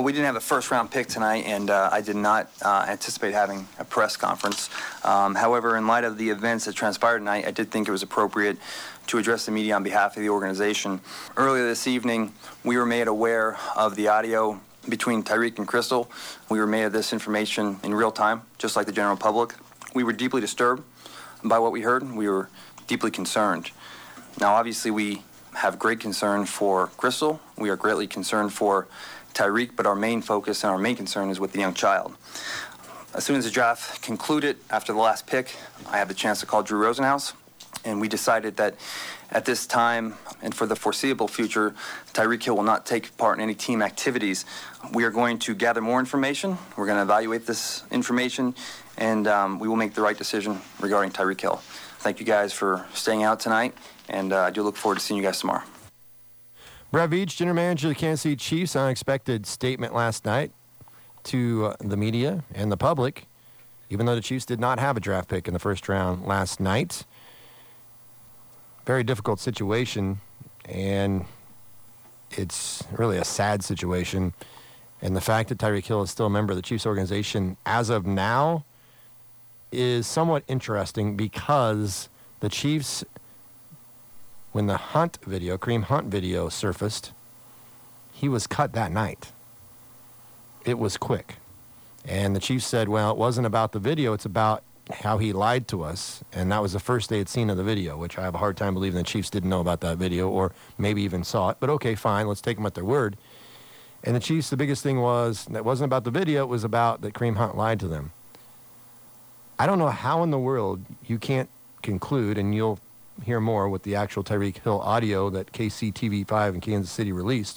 Well, we didn't have a first-round pick tonight, and I did not anticipate having a press conference. However, in light of the events that transpired tonight, I did think it was appropriate to address the media on behalf of the organization. Earlier this evening, we were made aware of the audio between Tyreek and Crystal. We were made of this information in real time, just like the general public. We were deeply disturbed by what we heard. We were deeply concerned. Now, obviously, we have great concern for Crystal. We are greatly concerned for Tyreek, but our main focus and our main concern is with the young child. As soon as the draft concluded after the last pick, I had the chance to call Drew Rosenhaus, and we decided that at this time and for the foreseeable future, Tyreek Hill will not take part in any team activities. We are going to gather more information. We're going to evaluate this information, and we will make the right decision regarding Tyreek Hill. Thank you guys for staying out tonight, and I do look forward to seeing you guys tomorrow. Brett Veach, general manager of the Kansas City Chiefs, unexpected statement last night to the media and the public, even though the Chiefs did not have a draft pick in the first round last night. Very difficult situation, and it's really a sad situation. And the fact that Tyreek Hill is still a member of the Chiefs organization as of now is somewhat interesting because the Chiefs, when the Kareem Hunt video surfaced, he was cut that night. It was quick. And the Chiefs said, well, it wasn't about the video, it's about how he lied to us. And that was the first they had seen of the video, which I have a hard time believing the Chiefs didn't know about that video or maybe even saw it. But okay, fine, let's take them at their word. And the Chiefs, the biggest thing was, that wasn't about the video, it was about that Kareem Hunt lied to them. I don't know how in the world you can't conclude, and you'll hear more with the actual Tyreek Hill audio that KCTV5 in Kansas City released.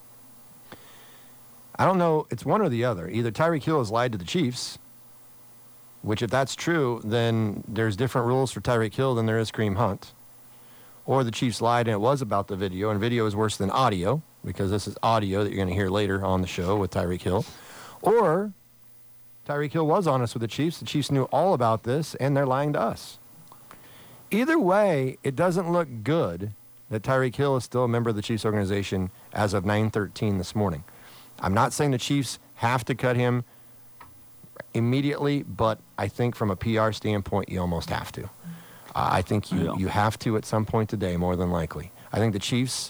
I don't know, it's one or the other. Either Tyreek Hill has lied to the Chiefs, which if that's true, then there's different rules for Tyreek Hill than there is Kareem Hunt. Or the Chiefs lied and it was about the video, and video is worse than audio, because this is audio that you're going to hear later on the show with Tyreek Hill. Or Tyreek Hill was honest with the Chiefs knew all about this, and they're lying to us. Either way, it doesn't look good that Tyreek Hill is still a member of the Chiefs organization as of 9:13 this morning. I'm not saying the Chiefs have to cut him immediately, but I think from a PR standpoint, you almost have to. I think you have to at some point today, more than likely. I think the Chiefs,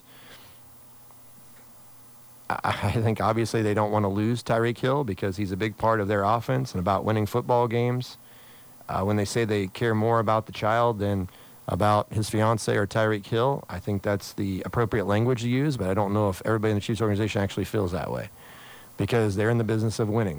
I think obviously they don't want to lose Tyreek Hill because he's a big part of their offense and about winning football games. When they say they care more about the child than about his fiance or Tyreek Hill, I think that's the appropriate language to use, but I don't know if everybody in the Chiefs organization actually feels that way because they're in the business of winning.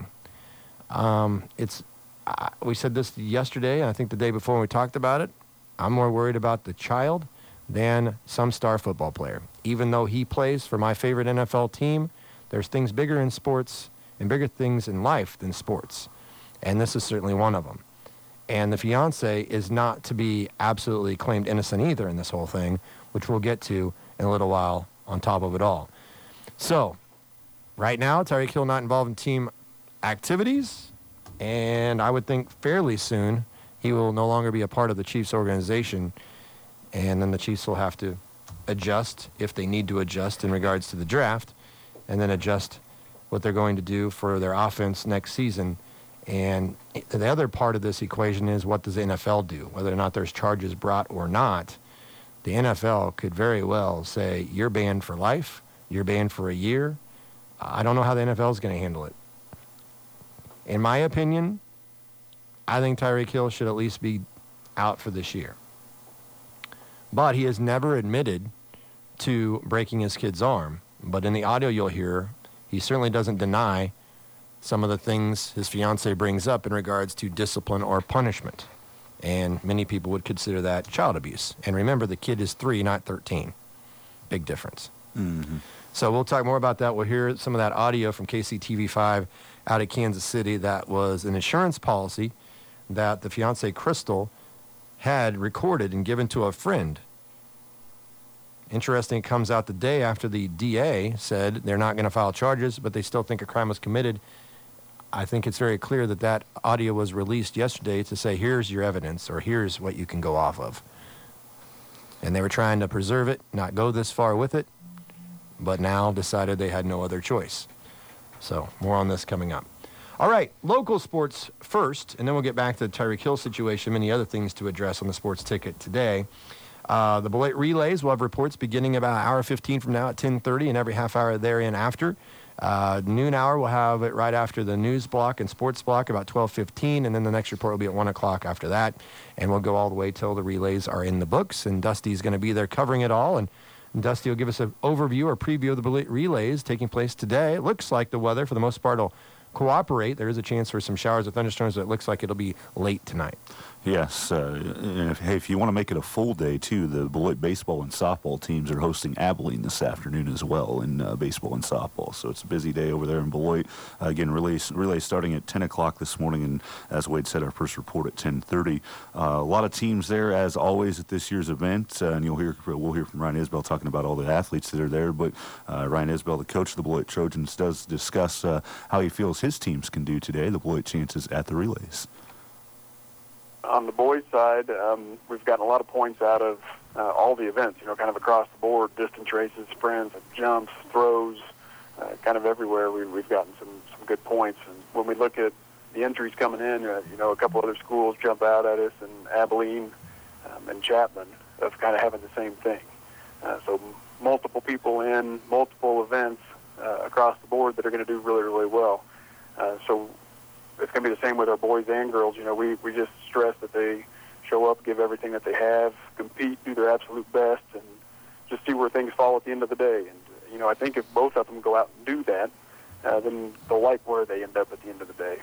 We said this yesterday, and I think the day before when we talked about it. I'm more worried about the child than some star football player. Even though he plays for my favorite NFL team, there's things bigger in sports and bigger things in life than sports. And this is certainly one of them. And the fiance is not to be absolutely claimed innocent either in this whole thing, which we'll get to in a little while on top of it all. So, right now, Tyreek Hill not involved in team activities, and I would think fairly soon he will no longer be a part of the Chiefs organization, and then the Chiefs will have to adjust if they need to adjust in regards to the draft, and then adjust what they're going to do for their offense next season. And the other part of this equation is, what does the NFL do? Whether or not there's charges brought or not, the NFL could very well say, you're banned for life, you're banned for a year. I don't know how the NFL is going to handle it. In my opinion, I think Tyreek Hill should at least be out for this year. But he has never admitted to breaking his kid's arm. But in the audio you'll hear, he certainly doesn't deny some of the things his fiancée brings up in regards to discipline or punishment. And many people would consider that child abuse. And remember, the kid is 3, not 13. Big difference. Mm-hmm. So we'll talk more about that. We'll hear some of that audio from KCTV5 out of Kansas City. That was an insurance policy that the fiancée, Crystal, had recorded and given to a friend. Interesting, it comes out the day after the DA said they're not going to file charges, but they still think a crime was committed. I think it's very clear that that audio was released yesterday to say, here's your evidence, or here's what you can go off of. And they were trying to preserve it, not go this far with it, but now decided they had no other choice. So more on this coming up. All right, local sports first, and then we'll get back to the Tyreek Hill situation, many other things to address on the sports ticket today. The Beloit Relays will have reports beginning about an hour 15 from now at 10:30 and every half hour therein after. Noon hour, we'll have it right after the news block and sports block, about 12:15, and then the next report will be at 1 o'clock after that. And we'll go all the way till the relays are in the books, and Dusty's going to be there covering it all. And Dusty will give us an overview or preview of the Beloit Relays taking place today. It looks like the weather, for the most part, will cooperate. There is a chance for some showers or thunderstorms, but it looks like it'll be late tonight. Yes, and if you want to make it a full day, too, the Beloit baseball and softball teams are hosting Abilene this afternoon as well in baseball and softball. So it's a busy day over there in Beloit. Again, relay starting at 10 o'clock this morning, and as Wade said, our first report at 10:30. A lot of teams there, as always, at this year's event, and we'll hear from Ryan Isbell talking about all the athletes that are there. But Ryan Isbell, the coach of the Beloit Trojans, does discuss how he feels his teams can do today, the Beloit chances at the relays. On the boys' side, we've gotten a lot of points out of all the events, kind of across the board, distance races, sprints, jumps, throws, kind of everywhere we've gotten some good points. And when we look at the entries coming in, a couple other schools jump out at us, and Abilene and Chapman of kind of having the same thing. So multiple people in, multiple events across the board that are going to do really, really well. So it's going to be the same with our boys and girls. We just stress that they show up, give everything that they have, compete, do their absolute best, and just see where things fall at the end of the day. And, I think if both of them go out and do that, then they'll like where they end up at the end of the day.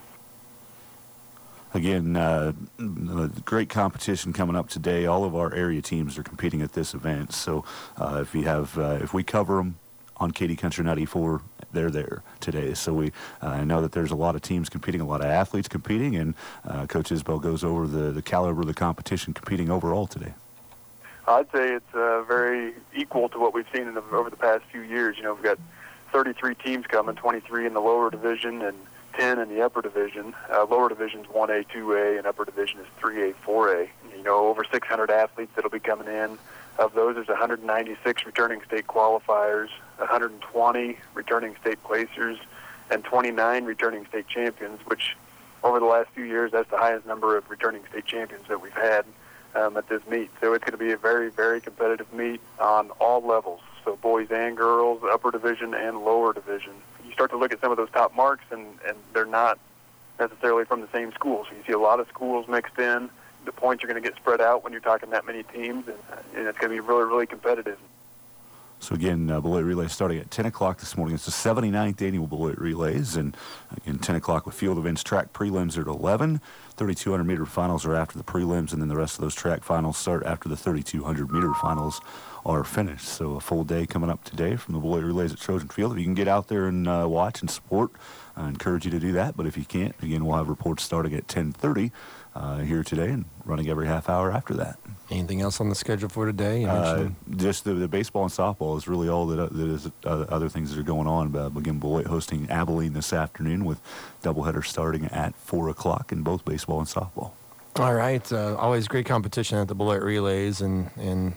Again, great competition coming up today. All of our area teams are competing at this event. So if we cover them on Katy Country 94, they're there today. So we know that there's a lot of teams competing, a lot of athletes competing, and Coach Isbell goes over the caliber of the competition competing overall today. I'd say it's very equal to what we've seen over the past few years. We've got 33 teams coming, 23 in the lower division and 10 in the upper division. Lower division is 1A, 2A, and upper division is 3A, 4A. Over 600 athletes that'll be coming in. Of those, there's 196 returning state qualifiers, 120 returning state placers, and 29 returning state champions, which over the last few years, that's the highest number of returning state champions that we've had at this meet. So it's going to be a very, very competitive meet on all levels, so boys and girls, upper division and lower division. You start to look at some of those top marks, and they're not necessarily from the same school. So you see a lot of schools mixed in. The points are going to get spread out when you're talking that many teams, and it's going to be really, really competitive. So again, Beloit Relays starting at 10 o'clock this morning. It's the 79th annual Beloit Relays, and again, 10 o'clock with field events. Track prelims are at 11. 3,200-meter finals are after the prelims, and then the rest of those track finals start after the 3,200-meter finals are finished. So a full day coming up today from the Beloit Relays at Trojan Field. If you can get out there and watch and support, I encourage you to do that. But if you can't, again, we'll have reports starting at 10:30 here today and running every half hour after that. Anything else on the schedule for today? Just the baseball and softball is really all that is other things that are going on. Again, Beloit hosting Abilene this afternoon with doubleheader starting at 4 o'clock in both baseball and softball. All right. Always great competition at the Beloit Relays, and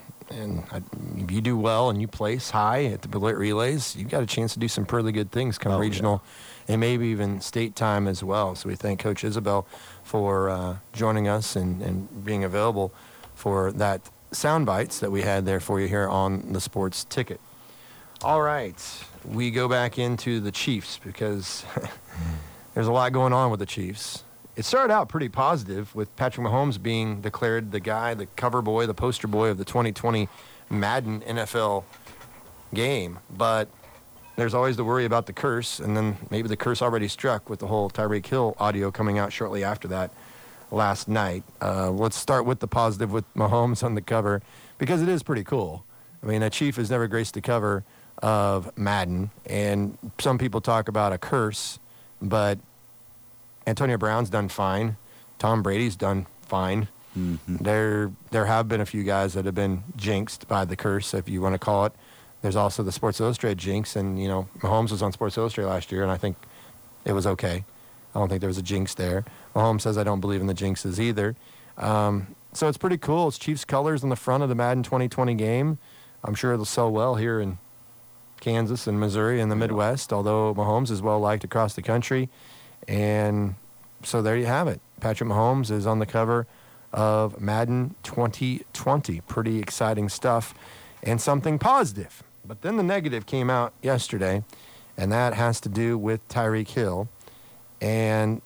if you do well and you place high at the Beloit Relays, you've got a chance to do some pretty good things come regional and maybe even state time as well. So we thank Coach Isbell for joining us and being available for that sound bites that we had there for you here on the Sports Ticket. All right. We go back into the Chiefs because there's a lot going on with the Chiefs. It started out pretty positive with Patrick Mahomes being declared the guy, the cover boy, the poster boy of the 2020 Madden NFL game. But there's always the worry about the curse, and then maybe the curse already struck with the whole Tyreek Hill audio coming out shortly after that last night. Let's start with the positive with Mahomes on the cover, because it is pretty cool. I mean, a Chief has never graced the cover of Madden, and some people talk about a curse, but Antonio Brown's done fine. Tom Brady's done fine. Mm-hmm. There have been a few guys that have been jinxed by the curse, if you want to call it. There's also the Sports Illustrated jinx, and, Mahomes was on Sports Illustrated last year, and I think it was okay. I don't think there was a jinx there. Mahomes says I don't believe in the jinxes either. So it's pretty cool. It's Chiefs colors on the front of the Madden 2020 game. I'm sure it'll sell well here in Kansas and Missouri in the Midwest, although Mahomes is well liked across the country. And so there you have it. Patrick Mahomes is on the cover of Madden 2020. Pretty exciting stuff and something positive. But then the negative came out yesterday, and that has to do with Tyreek Hill. And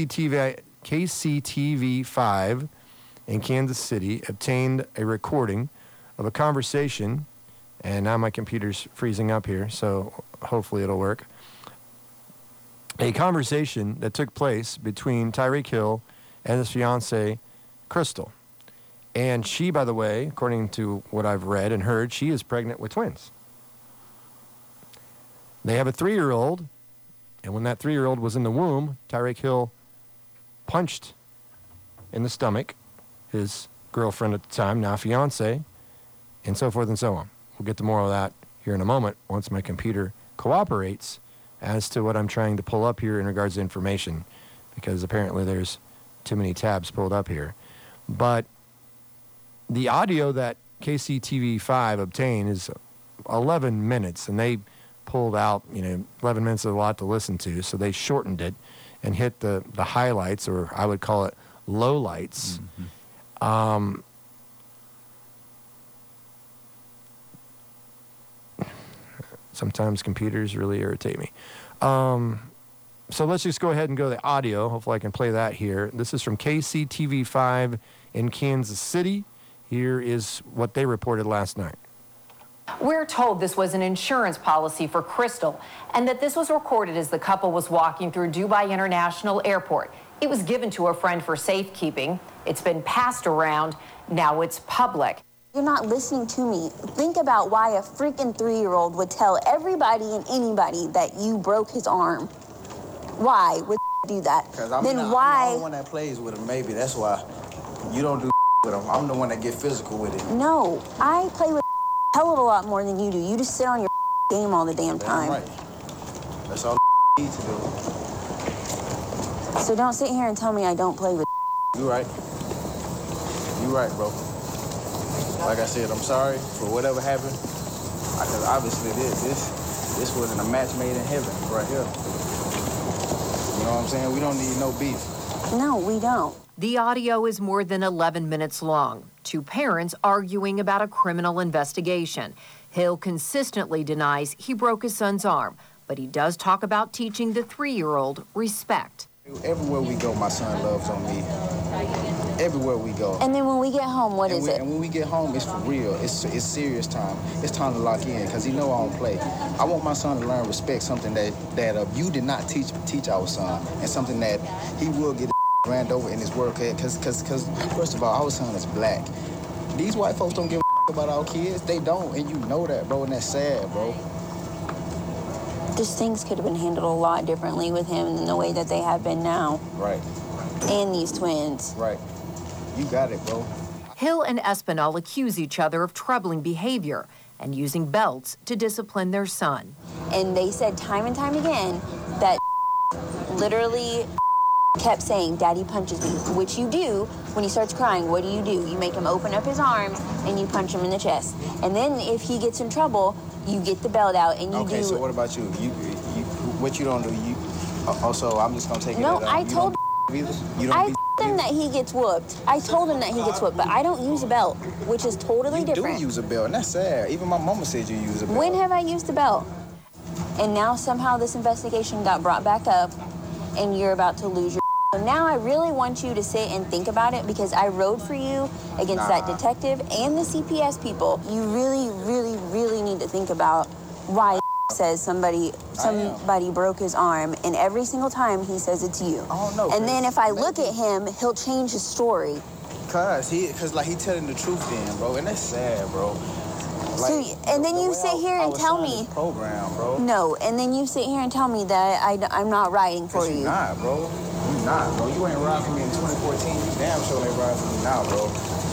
KCTV5 in Kansas City obtained a recording of a conversation, and now my computer's freezing up here, so hopefully it'll work. A conversation that took place between Tyreek Hill and his fiancée, Crystal. And she, by the way, according to what I've read and heard, she is pregnant with twins. They have a 3-year-old, and when that 3-year-old was in the womb, Tyreek Hill punched in the stomach his girlfriend at the time, now fiancée, and so forth and so on. We'll get to more of that here in a moment once my computer cooperates as to what I'm trying to pull up here in regards to information, because apparently there's too many tabs pulled up here. But the audio that KCTV5 obtained is 11 minutes, and they pulled out, 11 minutes is a lot to listen to, so they shortened it and hit the highlights, or I would call it lowlights. Sometimes computers really irritate me. So let's just go ahead and go to the audio. Hopefully I can play that here. This is from KCTV5 in Kansas City. Here is what they reported last night. We're told this was an insurance policy for Crystal and that this was recorded as the couple was walking through Dubai International Airport. It was given to a friend for safekeeping. It's been passed around. Now it's public. You're not listening to me. Think about why a freaking 3-year-old would tell everybody and anybody that you broke his arm. Why would do that? Because I'm the one that plays with him, maybe. That's why you don't do with him. I'm the one that get physical with it. No, I play with a hell of a lot more than you do. You just sit on your game all the damn time. Right. That's all you need to do. So don't sit here and tell me I don't play with. You right. You right, bro. Like I said, I'm sorry for whatever happened. Because obviously this wasn't a match made in heaven right here. You know what I'm saying? We don't need no beef. No, we don't. The audio is more than 11 minutes long. Two parents arguing about a criminal investigation. Hill consistently denies he broke his son's arm, but he does talk about teaching the 3-year-old respect. Everywhere we go, my son loves on me. Everywhere we go. And then when we get home, what is it? And when we get home, it's for real. It's serious time. It's time to lock in because he know I don't play. I want my son to learn respect, something that you did not teach our son, and something that he will get ran over in his work. Because first of all, our son is black. These white folks don't give a about our kids. They don't, and you know that, bro, and that's sad, bro. Just things could have been handled a lot differently with him than the way that they have been now. Right. And these twins. Right. You got it, bro. Hill and Espinal accuse each other of troubling behavior and using belts to discipline their son. And they said time and time again that literally kept saying, Daddy punches me, which you do when he starts crying. What do? You make him open up his arms and you punch him in the chest. And then if he gets in trouble, you get the belt out and you do. Okay, so what about you? What you don't do? Also, I'm just gonna take it. No, I told him that he gets whooped. I told him that he gets whooped, but I don't use a belt, which is totally different. You do use a belt, and that's sad. Even my mama said you use a belt. When have I used a belt? And now somehow this investigation got brought back up, and you're about to lose your. So now I really want you to sit and think about it, because I rode for you against that detective and the CPS people. You really, really, really need to think about why says somebody broke his arm, and every single time he says it's you. Oh no. And then if I look at him, he'll change his story. Cause he telling the truth then, bro, and that's sad, bro. Like, so, and then you sit here and tell me program, bro. No, and then you sit here and tell me that I'm not riding for you. You're not, bro. You not, bro. You ain't riding for me in 2014. You damn sure ain't riding for me now, bro.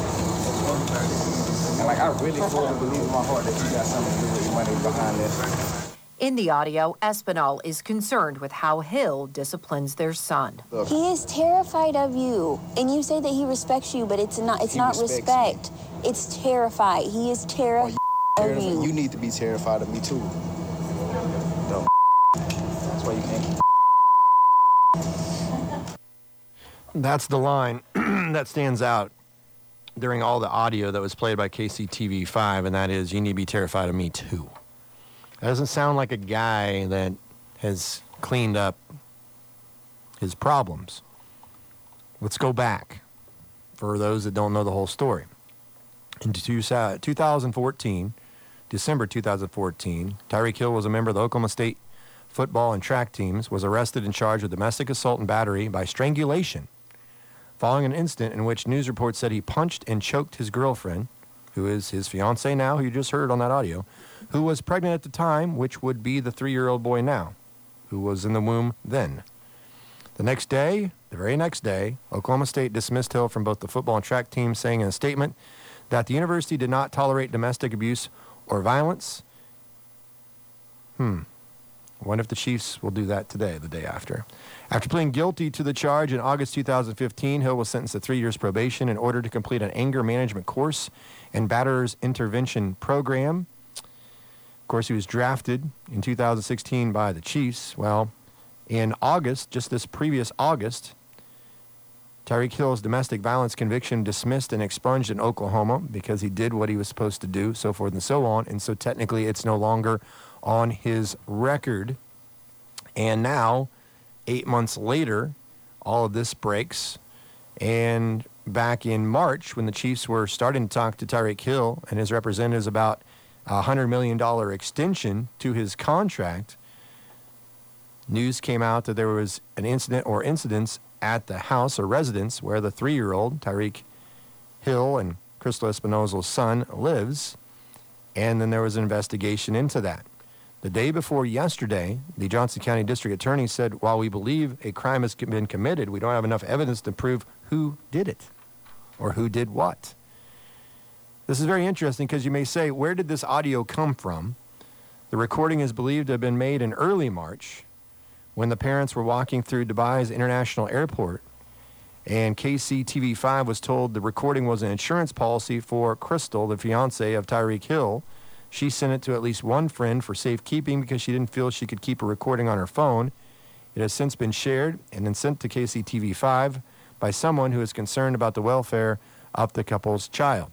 And like, I really fully believe in my heart that you got something to do with your money behind this. In the audio, Espinal is concerned with how Hill disciplines their son. Look, he is terrified of you, and you say that he respects you, but it's not respect. It's terrified. He is terrified of you. You need to be terrified of me too. That's the line that stands out during all the audio that was played by KCTV5, and that is, you need to be terrified of me too. That doesn't sound like a guy that has cleaned up his problems. Let's go back for those that don't know the whole story. In 2014, December 2014, Tyreek Hill was a member of the Oklahoma State football and track teams, was arrested and charged with domestic assault and battery by strangulation following an incident in which news reports said he punched and choked his girlfriend, who is his fiancée now, who you just heard on that audio, who was pregnant at the time, which would be the 3-year-old boy now, who was in the womb then. The very next day, Oklahoma State dismissed Hill from both the football and track teams, saying in a statement that the university did not tolerate domestic abuse or violence. I wonder if the Chiefs will do that today, the day after. After pleading guilty to the charge in August 2015, Hill was sentenced to 3 years probation in order to complete an anger management course and batterers intervention program. Of course, he was drafted in 2016 by the Chiefs. Well, in August, just this previous August, Tyreek Hill's domestic violence conviction dismissed and expunged in Oklahoma because he did what he was supposed to do, so forth and so on. And so technically it's no longer on his record. And now, 8 months later, all of this breaks. And back in March, when the Chiefs were starting to talk to Tyreek Hill and his representatives about a $100 million extension to his contract, news came out that there was an incident or incidents at the house or residence where the 3-year-old, Tyreek Hill and Crystal Espinosal's son, lives. And then there was an investigation into that. The day before yesterday, the Johnson County District Attorney said, while we believe a crime has been committed, we don't have enough evidence to prove who did it or who did what. This is very interesting because you may say, where did this audio come from? The recording is believed to have been made in early March when the parents were walking through Dubai's International Airport, and KCTV5 was told the recording was an insurance policy for Crystal, the fiancée of Tyreek Hill. She sent it to at least one friend for safekeeping because she didn't feel she could keep a recording on her phone. It has since been shared and then sent to KCTV5 by someone who is concerned about the welfare of the couple's child.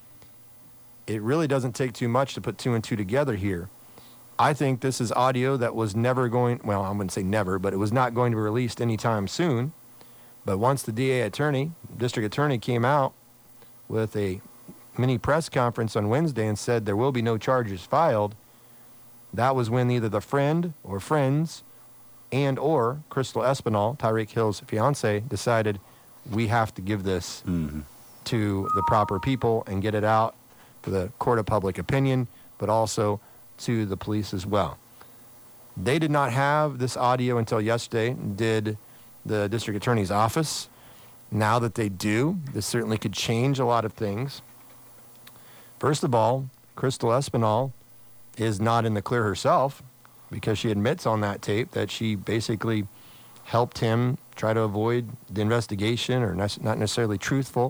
It really doesn't take too much to put two and two together here. I think this is audio that was never going, well, I wouldn't say never, but it was not going to be released anytime soon. But once the district attorney came out with a mini press conference on Wednesday and said there will be no charges filed, that was when either the friend or friends and or Crystal Espinal, Tyreek Hill's fiancée, decided we have to give this to the proper people and get it out to the court of public opinion, but also to the police as well. They did not have this audio until yesterday, did the district attorney's office. Now that they do, this certainly could change a lot of things. First of all, Crystal Espinal is not in the clear herself because she admits on that tape that she basically helped him try to avoid the investigation or not necessarily truthful.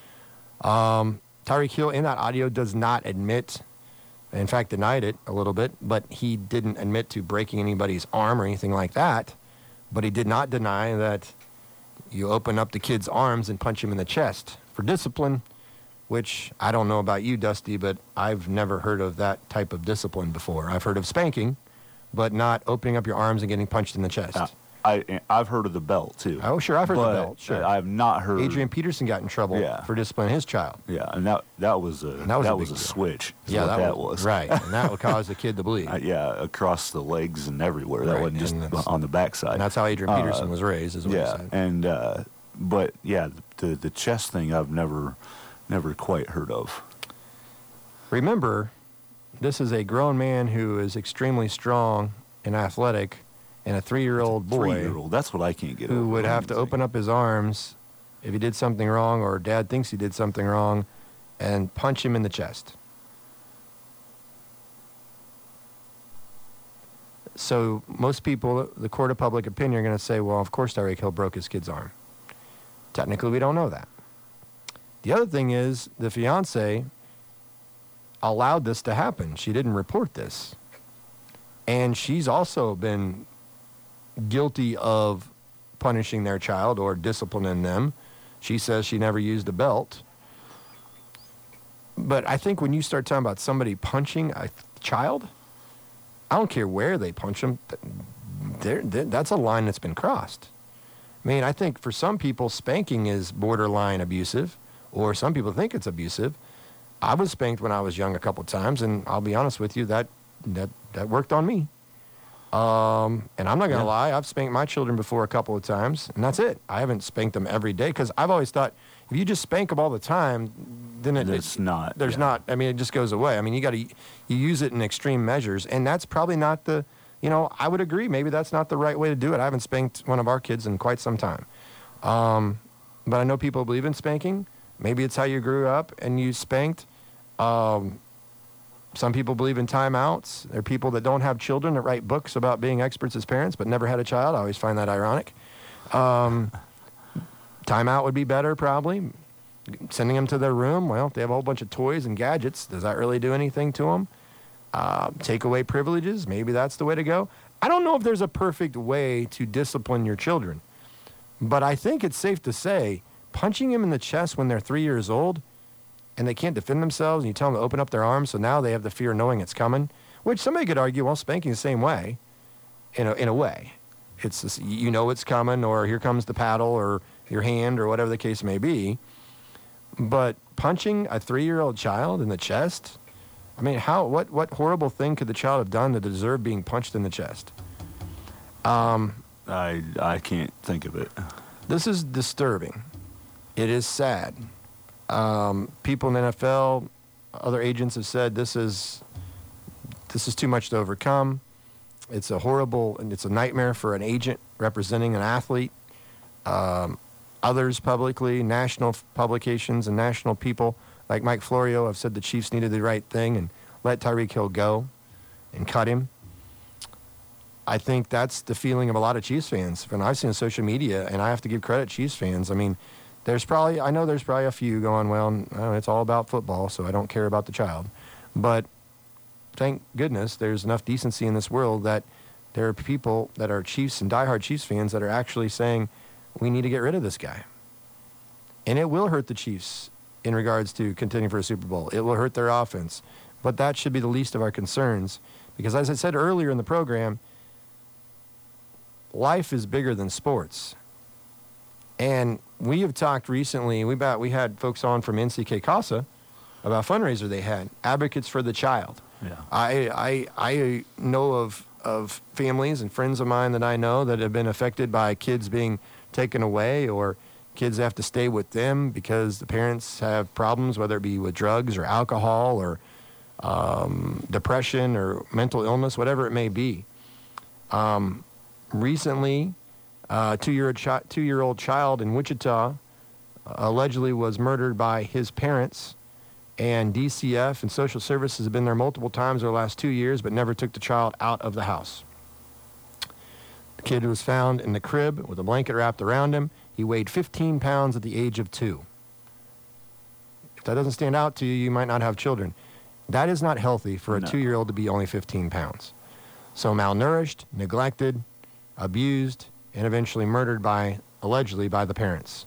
Tyreek Hill in that audio does not admit, in fact denied it a little bit, but he didn't admit to breaking anybody's arm or anything like that. But he did not deny that you open up the kid's arms and punch him in the chest for discipline, which I don't know about you, Dusty, but I've never heard of that type of discipline before. I've heard of spanking, but not opening up your arms and getting punched in the chest. I've heard of the belt, too. Oh, sure, I've heard the belt, sure. I've not heard... Adrian Peterson got in trouble for disciplining his child. Yeah, and that was a switch. Yeah, that was. Right, and that would cause the kid to bleed. Across the legs and everywhere. That wasn't just on the backside. And that's how Adrian Peterson was raised, is what he said. And, but, yeah, the chest thing I've never quite heard of. Remember, this is a grown man who is extremely strong and athletic, and a 3-year-old boy. 3-year-old, that's what I can't get over. Who would have to open up his arms if he did something wrong or dad thinks he did something wrong and punch him in the chest. So most people, the court of public opinion, are going to say, well, of course Tyreek Hill broke his kid's arm. Technically, we don't know that. The other thing is the fiancée allowed this to happen. She didn't report this. And she's also been guilty of punishing their child or disciplining them. She says she never used a belt. But I think when you start talking about somebody punching a child, I don't care where they punch them, that's a line that's been crossed. I mean, I think for some people, spanking is borderline abusive, or some people think it's abusive. I was spanked when I was young a couple times, and I'll be honest with you, that worked on me. And I'm not going to lie, I've spanked my children before a couple of times, and that's it. I haven't spanked them every day, because I've always thought, if you just spank them all the time, then it's not. There's not. I mean, it just goes away. I mean, you use it in extreme measures, and that's probably not the, I would agree, maybe that's not the right way to do it. I haven't spanked one of our kids in quite some time. But I know people believe in spanking. Maybe it's how you grew up and you spanked. Some people believe in timeouts. There are people that don't have children that write books about being experts as parents but never had a child. I always find that ironic. Timeout would be better, probably. Sending them to their room, well, if they have a whole bunch of toys and gadgets, does that really do anything to them? Take away privileges, maybe that's the way to go. I don't know if there's a perfect way to discipline your children, but I think it's safe to say punching them in the chest when they're 3 years old and they can't defend themselves, and you tell them to open up their arms, so now they have the fear of knowing it's coming, which somebody could argue, well, spanking the same way, in a way. It's just, it's coming, or here comes the paddle, or your hand, or whatever the case may be. But punching a 3-year-old child in the chest, I mean, what horrible thing could the child have done to deserve being punched in the chest? I can't think of it. This is disturbing. It is sad. People in the NFL, other agents have said this is too much to overcome. It's a horrible, and it's a nightmare for an agent representing an athlete. Others publicly, national publications and national people like Mike Florio have said the Chiefs needed the right thing and let Tyreek Hill go and cut him. I think that's the feeling of a lot of Chiefs fans. When I've seen social media, and I have to give credit to Chiefs fans, I mean, I know there's probably a few going, well, it's all about football, so I don't care about the child. But thank goodness there's enough decency in this world that there are people that are Chiefs and diehard Chiefs fans that are actually saying, we need to get rid of this guy. And it will hurt the Chiefs in regards to contending for a Super Bowl. It will hurt their offense. But that should be the least of our concerns. Because as I said earlier in the program, life is bigger than sports. And we have talked recently, we had folks on from NCK CASA about a fundraiser they had, Advocates for the Child. Yeah. I know of families and friends of mine that I know that have been affected by kids being taken away, or kids have to stay with them because the parents have problems, whether it be with drugs or alcohol or depression or mental illness, whatever it may be. Recently, a two-year-old child in Wichita allegedly was murdered by his parents, and DCF and social services have been there multiple times over the last 2 years but never took the child out of the house. The kid was found in the crib with a blanket wrapped around him. He weighed 15 pounds at the age of 2. If that doesn't stand out to you, you might not have children. That is not healthy for a 2-year-old to be only 15 pounds. So malnourished, neglected, abused, and eventually murdered allegedly by the parents.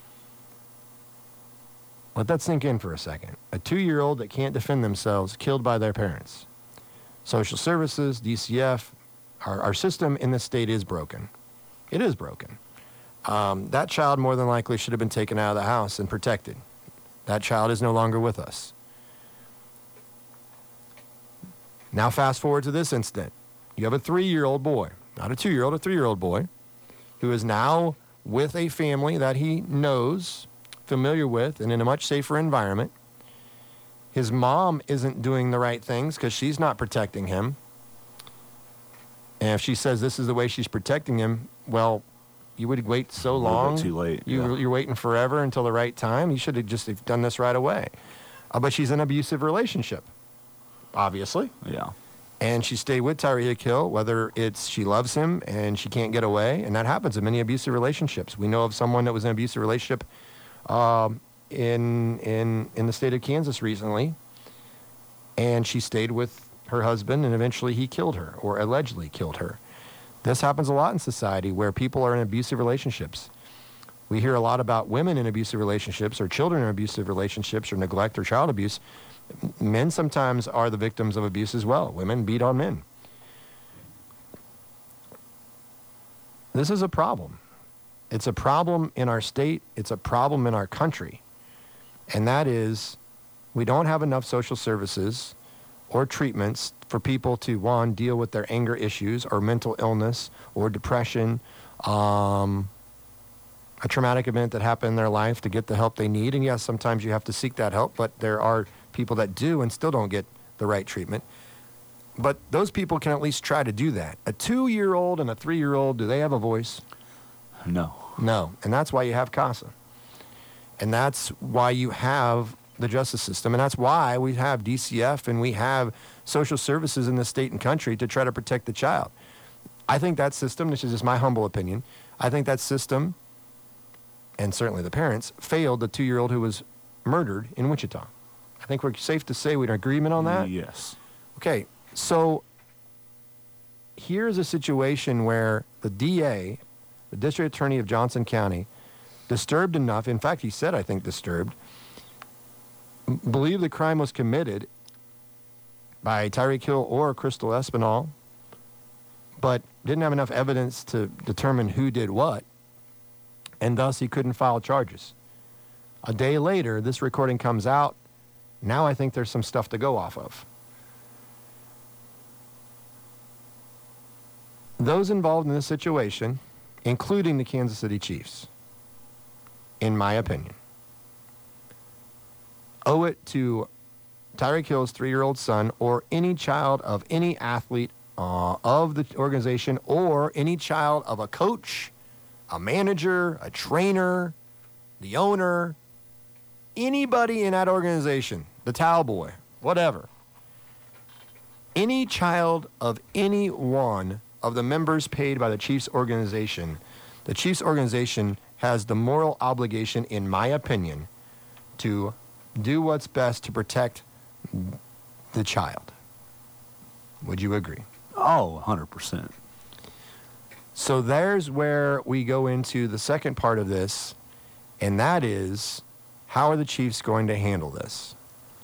Let that sink in for a second. A 2-year-old that can't defend themselves, killed by their parents. Social services, DCF, our system in this state is broken. It is broken. That child more than likely should have been taken out of the house and protected. That child is no longer with us. Now fast forward to this incident. You have a 3-year-old boy, not a 2-year-old, a 3-year-old boy, who is now with a family that he knows, familiar with, and in a much safer environment. His mom isn't doing the right things because she's not protecting him. And if she says this is the way she's protecting him, well, you would wait so long. Too late. You're waiting forever until the right time. You should have just done this right away. But she's in an abusive relationship, obviously. Yeah. And she stayed with Tyreek Hill, whether it's she loves him and she can't get away. And that happens in many abusive relationships. We know of someone that was in an abusive relationship in the state of Kansas recently. And she stayed with her husband, and eventually he killed her, or allegedly killed her. This happens a lot in society where people are in abusive relationships. We hear a lot about women in abusive relationships or children in abusive relationships or neglect or child abuse. Men sometimes are the victims of abuse as well. Women beat on men. This is a problem. It's a problem in our state. It's a problem in our country. And that is, we don't have enough social services or treatments for people to, one, deal with their anger issues or mental illness or depression, a traumatic event that happened in their life, to get the help they need. And yes, sometimes you have to seek that help, but there are people that do and still don't get the right treatment. But those people can at least try to do that. A 2-year-old and a 3-year-old, do they have a voice? No. No. And that's why you have CASA. And that's why you have the justice system. And that's why we have DCF and we have social services in the state and country to try to protect the child. I think that system, this is just my humble opinion, I think that system, and certainly the parents, failed the 2-year-old who was murdered in Wichita. I think we're safe to say we're in agreement on that? Yes. Okay, so here's a situation where the DA, the district attorney of Johnson County, disturbed enough, in fact, he said, I think, disturbed, believed the crime was committed by Tyreek Hill or Crystal Espinal, but didn't have enough evidence to determine who did what, and thus he couldn't file charges. A day later, this recording comes out. Now I think there's some stuff to go off of. Those involved in this situation, including the Kansas City Chiefs, in my opinion, owe it to Tyreek Hill's 3-year-old son or any child of any athlete of the organization or any child of a coach, a manager, a trainer, the owner, anybody in that organization, the towel boy, whatever. Any child of any one of the members paid by the Chiefs organization has the moral obligation, in my opinion, to do what's best to protect the child. Would you agree? Oh, 100%. So there's where we go into the second part of this, and that is, how are the Chiefs going to handle this?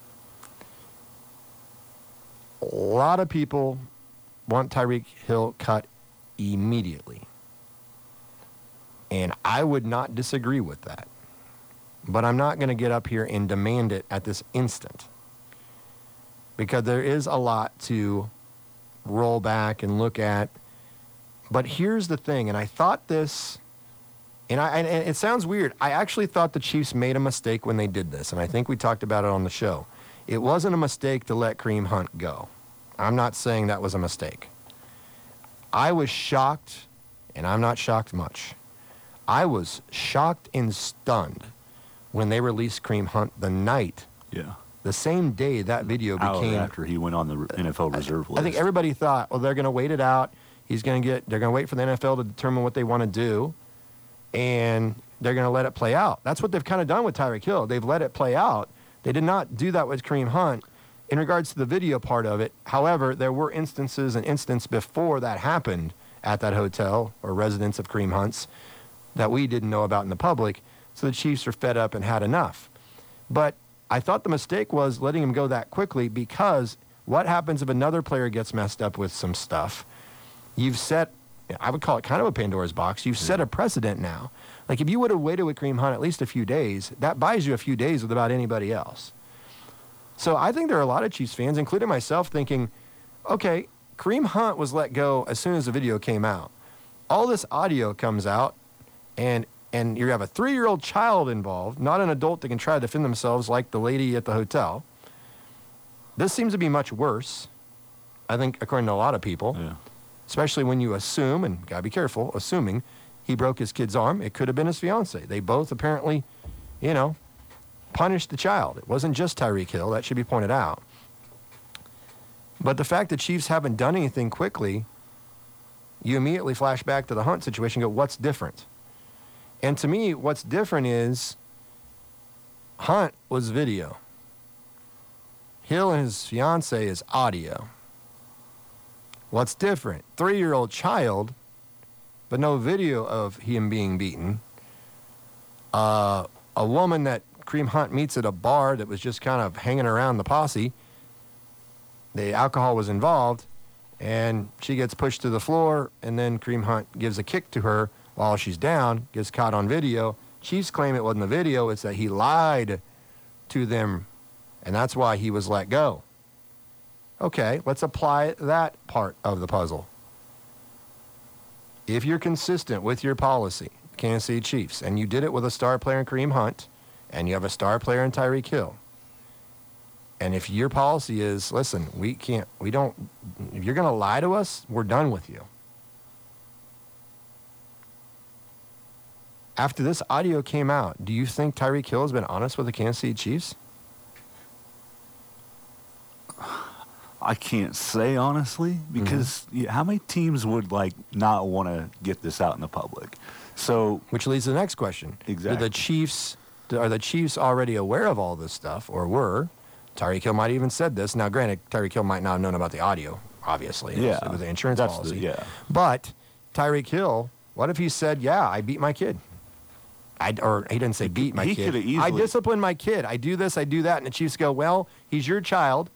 A lot of people want Tyreek Hill cut immediately. And I would not disagree with that. But I'm not going to get up here and demand it at this instant. Because there is a lot to roll back and look at. But here's the thing, and I thought this, and it sounds weird. I actually thought the Chiefs made a mistake when they did this, and I think we talked about it on the show. It wasn't a mistake to let Kareem Hunt go. I'm not saying that was a mistake. I was shocked, and I'm not shocked much. I was shocked and stunned when they released Kareem Hunt the night, the same day that video became... after he went on the NFL reserve list. I think everybody thought, well, they're going to wait it out. They're going to wait for the NFL to determine what they want to do, and they're going to let it play out. That's what they've kind of done with Tyreek Hill. They've let it play out. They did not do that with Kareem Hunt in regards to the video part of it. However, there were instances before that happened at that hotel or residence of Kareem Hunt's that we didn't know about in the public, so the Chiefs are fed up and had enough. But I thought the mistake was letting him go that quickly, because what happens if another player gets messed up with some stuff? You've set, I would call it kind of a Pandora's box, you've set a precedent now. Like, if you would have waited with Kareem Hunt at least a few days, that buys you a few days with about anybody else. So I think there are a lot of Chiefs fans, including myself, thinking, okay, Kareem Hunt was let go as soon as the video came out. All this audio comes out, and you have a 3-year-old child involved, not an adult that can try to defend themselves like the lady at the hotel. This seems to be much worse, I think, according to a lot of people. Yeah. Especially when you assume, and gotta be careful, assuming he broke his kid's arm. It could have been his fiance. They both apparently, punished the child. It wasn't just Tyreek Hill. That should be pointed out. But the fact that Chiefs haven't done anything quickly, you immediately flash back to the Hunt situation and go, what's different? And to me, what's different is Hunt was video. Hill and his fiance is audio. What's different? 3-year-old child but no video of him being beaten. A woman that Kareem Hunt meets at a bar that was just kind of hanging around the posse. The alcohol was involved, and she gets pushed to the floor, and then Kareem Hunt gives a kick to her while she's down, gets caught on video. Chiefs claim it wasn't the video, it's that he lied to them, and that's why he was let go. Okay, let's apply that part of the puzzle. If you're consistent with your policy, Kansas City Chiefs, and you did it with a star player in Kareem Hunt, and you have a star player in Tyreek Hill, and if your policy is, listen, if you're going to lie to us, we're done with you. After this audio came out, do you think Tyreek Hill has been honest with the Kansas City Chiefs? I can't say honestly, because how many teams would not want to get this out in the public? So, which leads to the next question. Exactly. Are the Chiefs already aware of all this stuff, or were? Tyreek Hill might have even said this. Now, granted, Tyreek Hill might not have known about the audio, obviously, yeah, with the insurance policy. But Tyreek Hill, what if he said, "Yeah, I beat my kid." Or he didn't say beat my kid. He could have easily. I discipline my kid. I do this, I do that. And the Chiefs go, well, he's your child.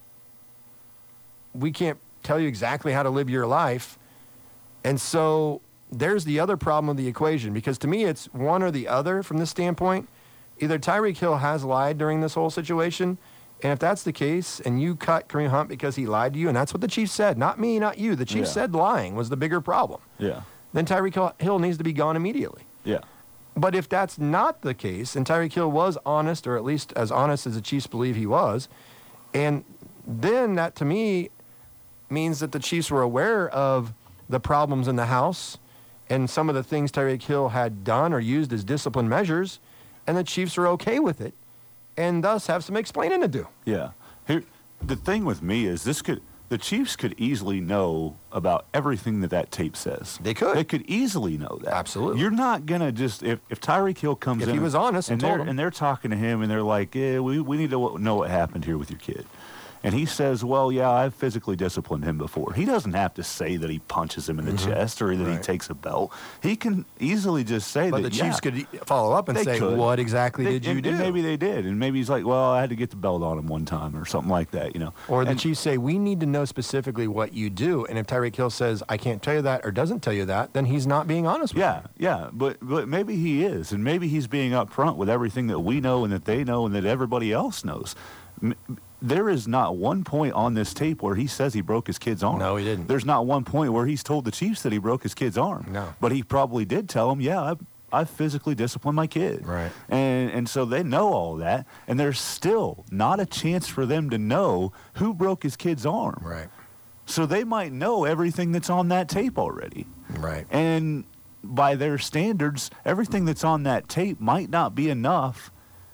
We can't tell you exactly how to live your life. And so there's the other problem of the equation, because to me it's one or the other from this standpoint. Either Tyreek Hill has lied during this whole situation, and if that's the case, and you cut Kareem Hunt because he lied to you, and that's what the Chiefs said, not me, not you. The Chiefs said lying was the bigger problem. Yeah. Then Tyreek Hill needs to be gone immediately. Yeah. But if that's not the case, and Tyreek Hill was honest, or at least as honest as the Chiefs believe he was, and then that to me means that the Chiefs were aware of the problems in the house and some of the things Tyreek Hill had done or used as discipline measures, and the Chiefs are okay with it, and thus have some explaining to do. Yeah. Here, the thing with me is the Chiefs could easily know about everything that tape says. They could. They could easily know that. Absolutely. You're not going to just, if Tyreek Hill comes in. If he was honest and told him. And they're talking to him and they're like, yeah, we need to know what happened here with your kid. And he says, well, yeah, I've physically disciplined him before. He doesn't have to say that he punches him in the chest or that he takes a belt. He can easily just say that, But the Chiefs could follow up and say, what exactly did you do? And maybe they did. And maybe he's like, well, I had to get the belt on him one time or something like that, Or the Chiefs say, we need to know specifically what you do. And if Tyreek Hill says, I can't tell you that, or doesn't tell you that, then he's not being honest with you. Yeah. But maybe he is. And maybe he's being upfront with everything that we know and that they know and that everybody else knows. There is not one point on this tape where he says he broke his kid's arm. No, he didn't. There's not one point where he's told the Chiefs that he broke his kid's arm. No. But he probably did tell them, yeah, I physically disciplined my kid. Right. And so they know all that, and there's still not a chance for them to know who broke his kid's arm. Right. So they might know everything that's on that tape already. Right. And by their standards, everything that's on that tape might not be enough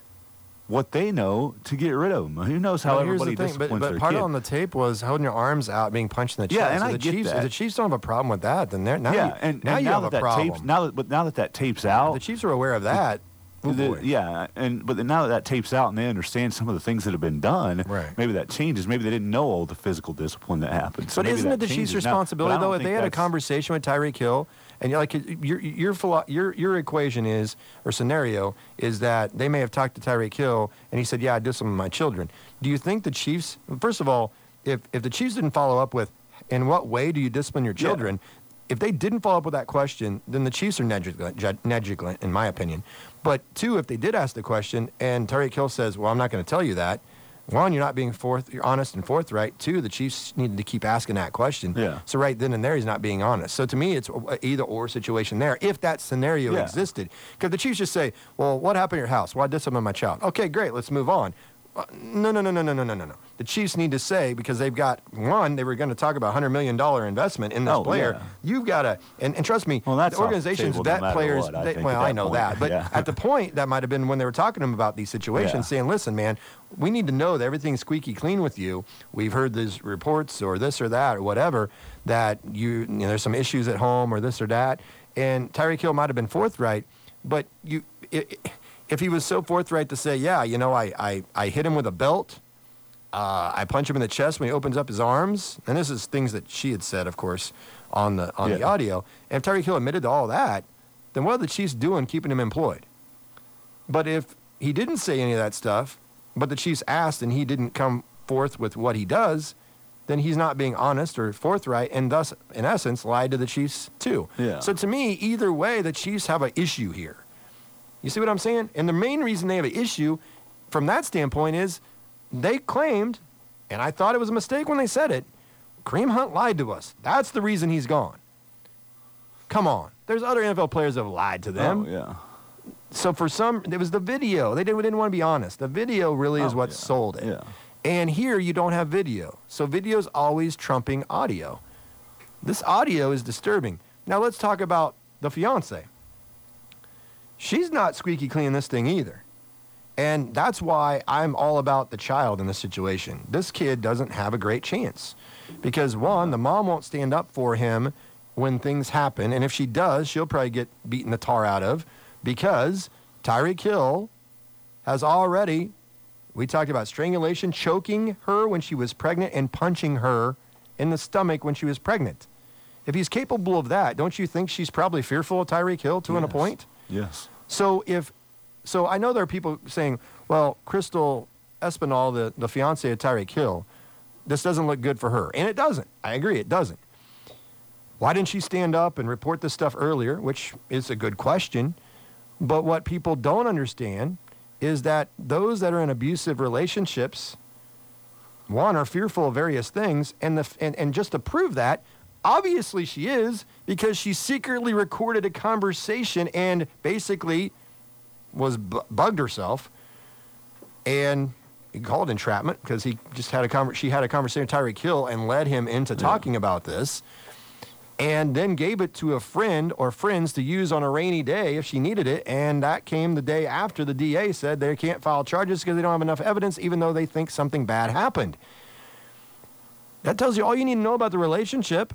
what they know to get rid of them. Who knows how everybody disciplines but their part kid. on the tape was holding your arms out, being punched in the chest. Yeah, and so I the get Chiefs, that. If the Chiefs don't have a problem with that, then now you have a problem. Now that tape's out, the Chiefs are aware of that. but now that tape's out and they understand some of the things that have been done, right. Maybe that changes. Maybe they didn't know all the physical discipline that happened. So but isn't it the Chiefs' responsibility, though, if they had a conversation with Tyreek Hill, and your equation is, or scenario, is that they may have talked to Tyreek Hill, and he said, yeah, I discipline my children. Do you think the Chiefs, first of all, if the Chiefs didn't follow up with, in what way do you discipline your children, if they didn't follow up with that question, then the Chiefs are negligent, in my opinion. But two, if they did ask the question, and Tyreek Hill says, well, I'm not going to tell you that, one, you're not being you're honest and forthright. Two, the Chiefs needed to keep asking that question. Yeah. So right then and there, he's not being honest. So to me, it's an either-or situation there, if that scenario existed. Because the Chiefs just say, well, what happened at your house? Well, I disciplined my child. Okay, great, let's move on. No. The Chiefs need to say, because they've got, one, they were going to talk about $100 million investment in this player. Yeah. You've got to, and trust me, that's the organizations vet players, I know that. But at the point, that might have been when they were talking to him about these situations, saying, listen, man, we need to know that everything's squeaky clean with you. We've heard these reports or this or that or whatever, that there's some issues at home or this or that. And Tyreek Hill might have been forthright, but if he was so forthright to say, yeah, I hit him with a belt, I punch him in the chest when he opens up his arms. And this is things that she had said, of course, on the audio. And if Tyreek Hill admitted to all that, then what are the Chiefs doing keeping him employed? But if he didn't say any of that stuff, but the Chiefs asked and he didn't come forth with what he does, then he's not being honest or forthright, and thus, in essence, lied to the Chiefs too. Yeah. So to me, either way, the Chiefs have an issue here. You see what I'm saying? And the main reason they have an issue from that standpoint is they claimed, and I thought it was a mistake when they said it, Kareem Hunt lied to us. That's the reason he's gone. Come on. There's other NFL players that have lied to them. Oh, yeah. So for some, it was the video. They didn't want to be honest. The video really is what sold it. Yeah. And here you don't have video. So video's always trumping audio. This audio is disturbing. Now let's talk about the fiance. She's not squeaky clean this thing either. And that's why I'm all about the child in this situation. This kid doesn't have a great chance. Because one, the mom won't stand up for him when things happen. And if she does, she'll probably get beaten the tar out of. Because Tyreek Hill has already, we talked about strangulation, choking her when she was pregnant and punching her in the stomach when she was pregnant. If he's capable of that, don't you think she's probably fearful of Tyreek Hill to a point? Yes. So I know there are people saying, well, Crystal Espinal, the fiance of Tyreek Hill, this doesn't look good for her. And it doesn't. I agree, it doesn't. Why didn't she stand up and report this stuff earlier, which is a good question. But what people don't understand is that those that are in abusive relationships, one, are fearful of various things, and just to prove that, obviously she is, because she secretly recorded a conversation and basically was bugged herself, and he called entrapment because he just had she had a conversation with Tyreek Hill and led him into talking about this, and then gave it to a friend or friends to use on a rainy day if she needed it, and that came the day after the DA said they can't file charges because they don't have enough evidence, even though they think something bad happened. That tells you all you need to know about the relationship.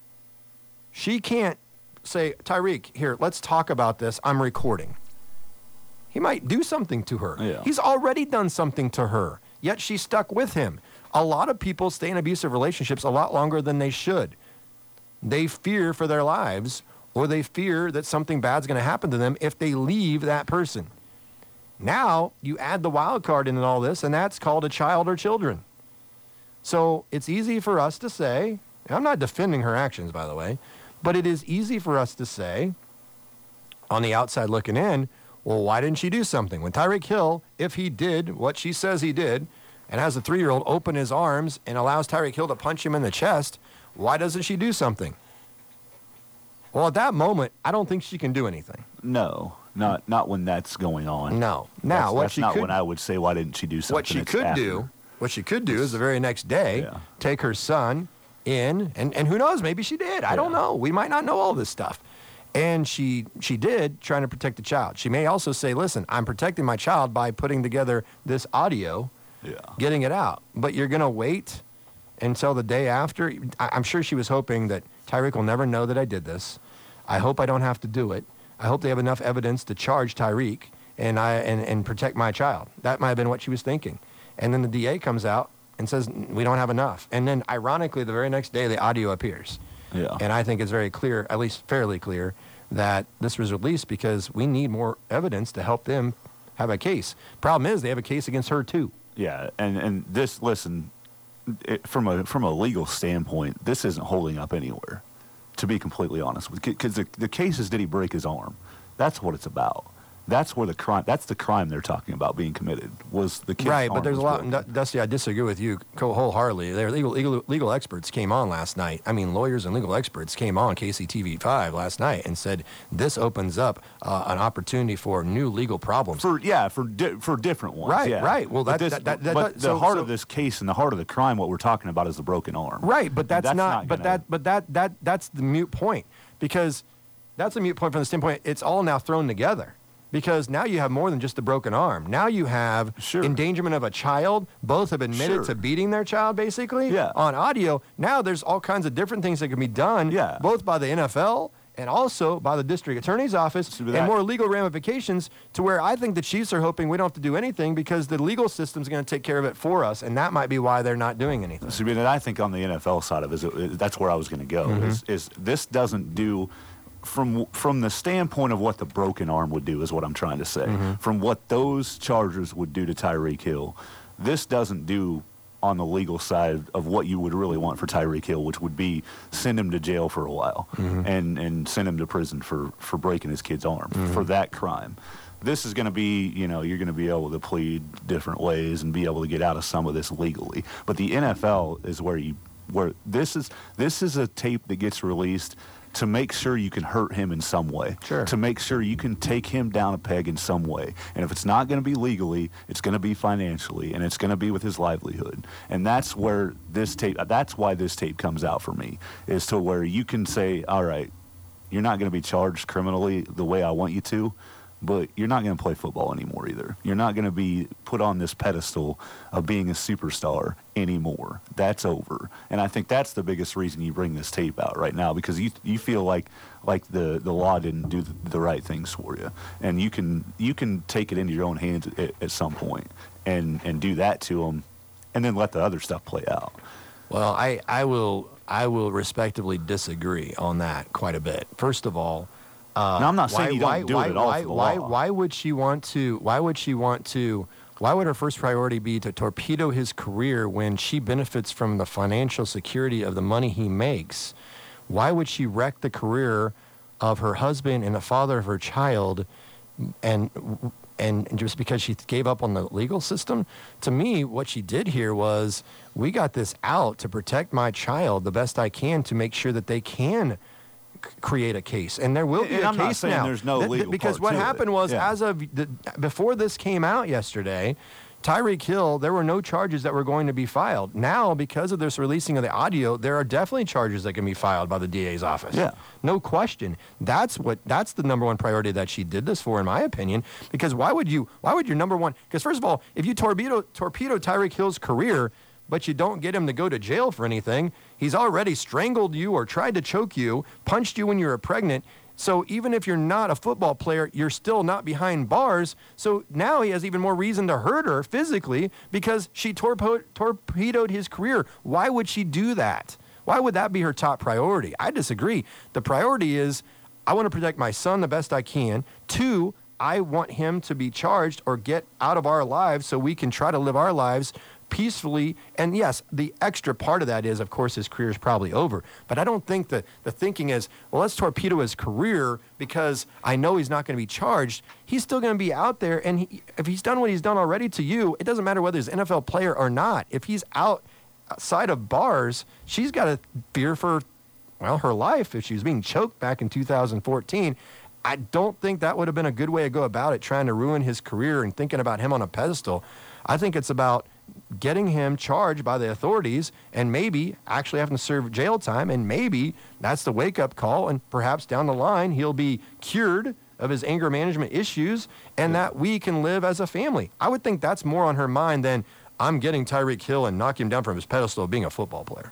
She can't say, Tyreek, here, let's talk about this. I'm recording. He might do something to her. Yeah. He's already done something to her, yet she's stuck with him. A lot of people stay in abusive relationships a lot longer than they should. They fear for their lives, or they fear that something bad's going to happen to them if they leave that person. Now, you add the wild card in all this, and that's called a child or children. So it's easy for us to say, and I'm not defending her actions, by the way, but it is easy for us to say, on the outside looking in, well, why didn't she do something? When Tyreek Hill, if he did what she says he did, and has a 3-year-old open his arms and allows Tyreek Hill to punch him in the chest, why doesn't she do something? Well, at that moment, I don't think she can do anything. No, not when that's going on. No. Now, that's not when I would say, why didn't she do something? What she could do is the very next day, take her son in, and who knows, maybe she did. I don't know. We might not know all this stuff. And she did, trying to protect the child. She may also say, listen, I'm protecting my child by putting together this audio, getting it out. But you're going to wait until the day after? I'm sure she was hoping that Tyreek will never know that I did this. I hope I don't have to do it. I hope they have enough evidence to charge Tyreek and protect my child. That might have been what she was thinking. And then the DA comes out and says, we don't have enough. And then, ironically, the very next day, the audio appears. Yeah. And I think it's very clear, at least fairly clear, that this was released because we need more evidence to help them have a case. Problem is, they have a case against her, too. Yeah, and this, listen, from a legal standpoint, this isn't holding up anywhere, to be completely honest with you. Because the case is, did he break his arm? That's what it's about. That's where the crime they're talking about being committed, was the kid's right, arm but there's a was lot, broken. Dusty, I disagree with you wholeheartedly. Their legal experts came on last night. I mean, lawyers and legal experts came on KCTV5 last night and said this opens up an opportunity for new legal problems. For different ones. Right, yeah. right. Well, but the heart of this case and the heart of the crime, what we're talking about, is the broken arm. Right, but that's not gonna... that's the moot point, because that's a moot point from the standpoint it's all now thrown together. Because now you have more than just the broken arm. Now you have endangerment of a child. Both have admitted to beating their child, basically, on audio. Now there's all kinds of different things that can be done, both by the NFL and also by the district attorney's office, and more legal ramifications, to where I think the Chiefs are hoping we don't have to do anything because the legal system's going to take care of it for us, and that might be why they're not doing anything. So, and I think on the NFL side of it, that's where I was going to go. Is this doesn't do from the standpoint of what the broken arm would do is what I'm trying to say. From what those charges would do to Tyreek Hill, this doesn't do on the legal side of what you would really want for Tyreek Hill, which would be send him to jail for a while and send him to prison for breaking his kid's arm for that crime. This is going to be, you're going to be able to plead different ways and be able to get out of some of this legally. But the NFL is where this is a tape that gets released to make sure you can hurt him in some way, to make sure you can take him down a peg in some way. And if it's not going to be legally, it's going to be financially, and it's going to be with his livelihood. And that's where that's why this tape comes out for me, is to where you can say, all right, you're not going to be charged criminally the way I want you to, but you're not going to play football anymore either. You're not going to be put on this pedestal of being a superstar anymore. That's over. And I think that's the biggest reason you bring this tape out right now, because you feel like the law didn't do the right things for you. And you can take it into your own hands at some point and do that to them, and then let the other stuff play out. Well, I will respectively disagree on that quite a bit. First of all, now, I'm not saying you don't do it at all for the law. Why would she want to? Why would her first priority be to torpedo his career when she benefits from the financial security of the money he makes? Why would she wreck the career of her husband and the father of her child, and just because she gave up on the legal system? To me, what she did here was, we got this out to protect my child the best I can, to make sure that they can create a case, and there will be a case now. There's no legal because part what to happened it. was, Yeah. as of before this came out yesterday, Tyreek Hill, there were no charges that were going to be filed. Now, because of this releasing of the audio, there are definitely charges that can be filed by the DA's office. Yeah. No question. That's the number one priority that she did this for, in my opinion. Because why would your number one? Because first of all, if you torpedo Tyreek Hill's career, but you don't get him to go to jail for anything, he's already strangled you or tried to choke you, punched you when you were pregnant. So even if you're not a football player, you're still not behind bars. So now he has even more reason to hurt her physically, because she torpedoed his career. Why would she do that? Why would that be her top priority? I disagree. The priority is, I want to protect my son the best I can. 2, I want him to be charged or get out of our lives so we can try to live our lives peacefully. And yes, the extra part of that is, of course, his career is probably over. But I don't think the thinking is, well, let's torpedo his career because I know he's not going to be charged. He's still going to be out there. And if he's done what he's done already to you, it doesn't matter whether he's an NFL player or not. If he's outside of bars, she's got to fear for, well, her life if she was being choked back in 2014. I don't think that would have been a good way to go about it, trying to ruin his career and thinking about him on a pedestal. I think it's about getting him charged by the authorities and maybe actually having to serve jail time, and maybe that's the wake-up call, and perhaps down the line he'll be cured of his anger management issues, and that we can live as a family. I would think that's more on her mind than, I'm getting Tyreek Hill and knocking him down from his pedestal of being a football player.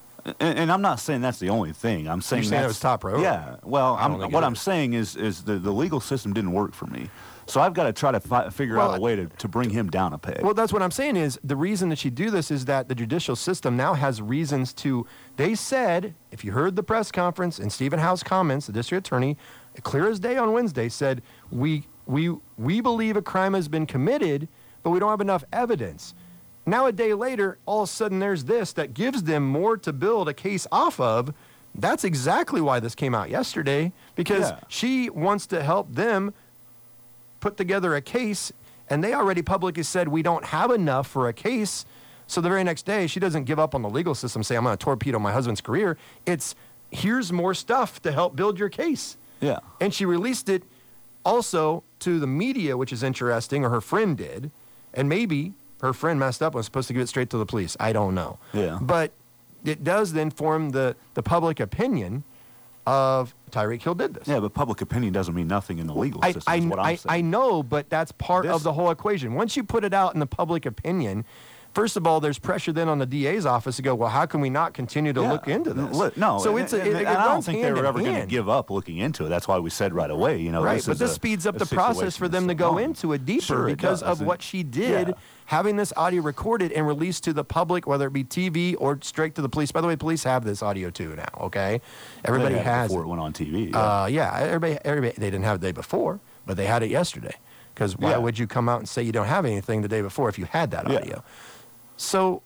And I'm not saying that's the only thing. I'm saying that was top priority. Yeah. Well, what I'm saying is the legal system didn't work for me. So I've got to try to figure out a way to bring him down a peg. Well, that's what I'm saying is, the reason that she do this is that the judicial system now has reasons to, they said, if you heard the press conference and Stephen Howe's comments, the district attorney, clear as day on Wednesday, said, we believe a crime has been committed, but we don't have enough evidence. Now, a day later, all of a sudden there's this that gives them more to build a case off of. That's exactly why this came out yesterday, because she wants to help them put together a case, and they already publicly said, we don't have enough for a case. So the very next day, she doesn't give up on the legal system, say, I'm going to torpedo my husband's career. It's, here's more stuff to help build your case. Yeah. And she released it also to the media, which is interesting, or her friend did, and maybe her friend messed up and was supposed to give it straight to the police. I don't know. Yeah. But it does then form the public opinion of Tyreek Hill did this. Yeah, but public opinion doesn't mean nothing in the legal system, is what I'm saying. I know, but that's part of the whole equation. Once you put it out in the public opinion, first of all, there's pressure then on the DA's office to go, well, how can we not continue to look into this? No, so and I don't think they were ever going to give up looking into it. That's why we said right away, you know. Right, but this speeds up the process for them to go into it deeper because of what she did, having this audio recorded and released to the public, whether it be TV or straight to the police. By the way, police have this audio too now, okay? Everybody has before it went on TV. Everybody, they didn't have it the day before, but they had it yesterday. Because why would you come out and say you don't have anything the day before if you had that audio? So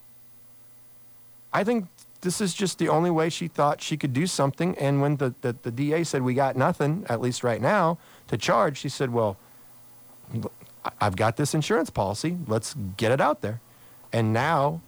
I think this is just the only way she thought she could do something. And when the DA said, we got nothing, at least right now, to charge, she said, well, I've got this insurance policy. Let's get it out there. And now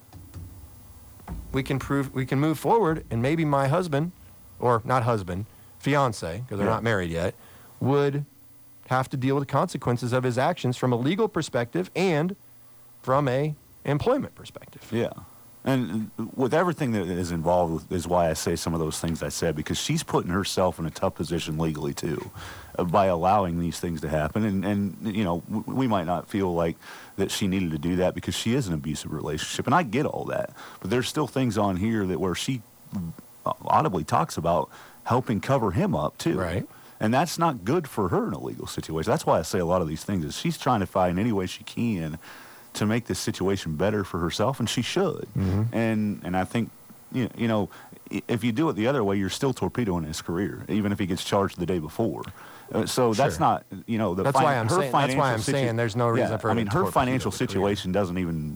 we can move forward, and maybe my husband, or not husband, fiance, because they're not married yet, would have to deal with the consequences of his actions from a legal perspective and from a employment perspective. Yeah. And with everything that is involved is why I say some of those things I said, because she's putting herself in a tough position legally too by allowing these things to happen. And you know, we might not feel like that she needed to do that because she is an abusive relationship. And I get all that. But there's still things on here that where she audibly talks about helping cover him up too. Right. And that's not good for her in a legal situation. That's why I say a lot of these things is she's trying to find any way she can to make this situation better for herself, and she should. Mm-hmm. And I think, you know, if you do it the other way, you're still torpedoing his career, even if he gets charged the day before. So that's not, you know, that's why I'm saying there's no reason for her. I mean, her financial situation doesn't even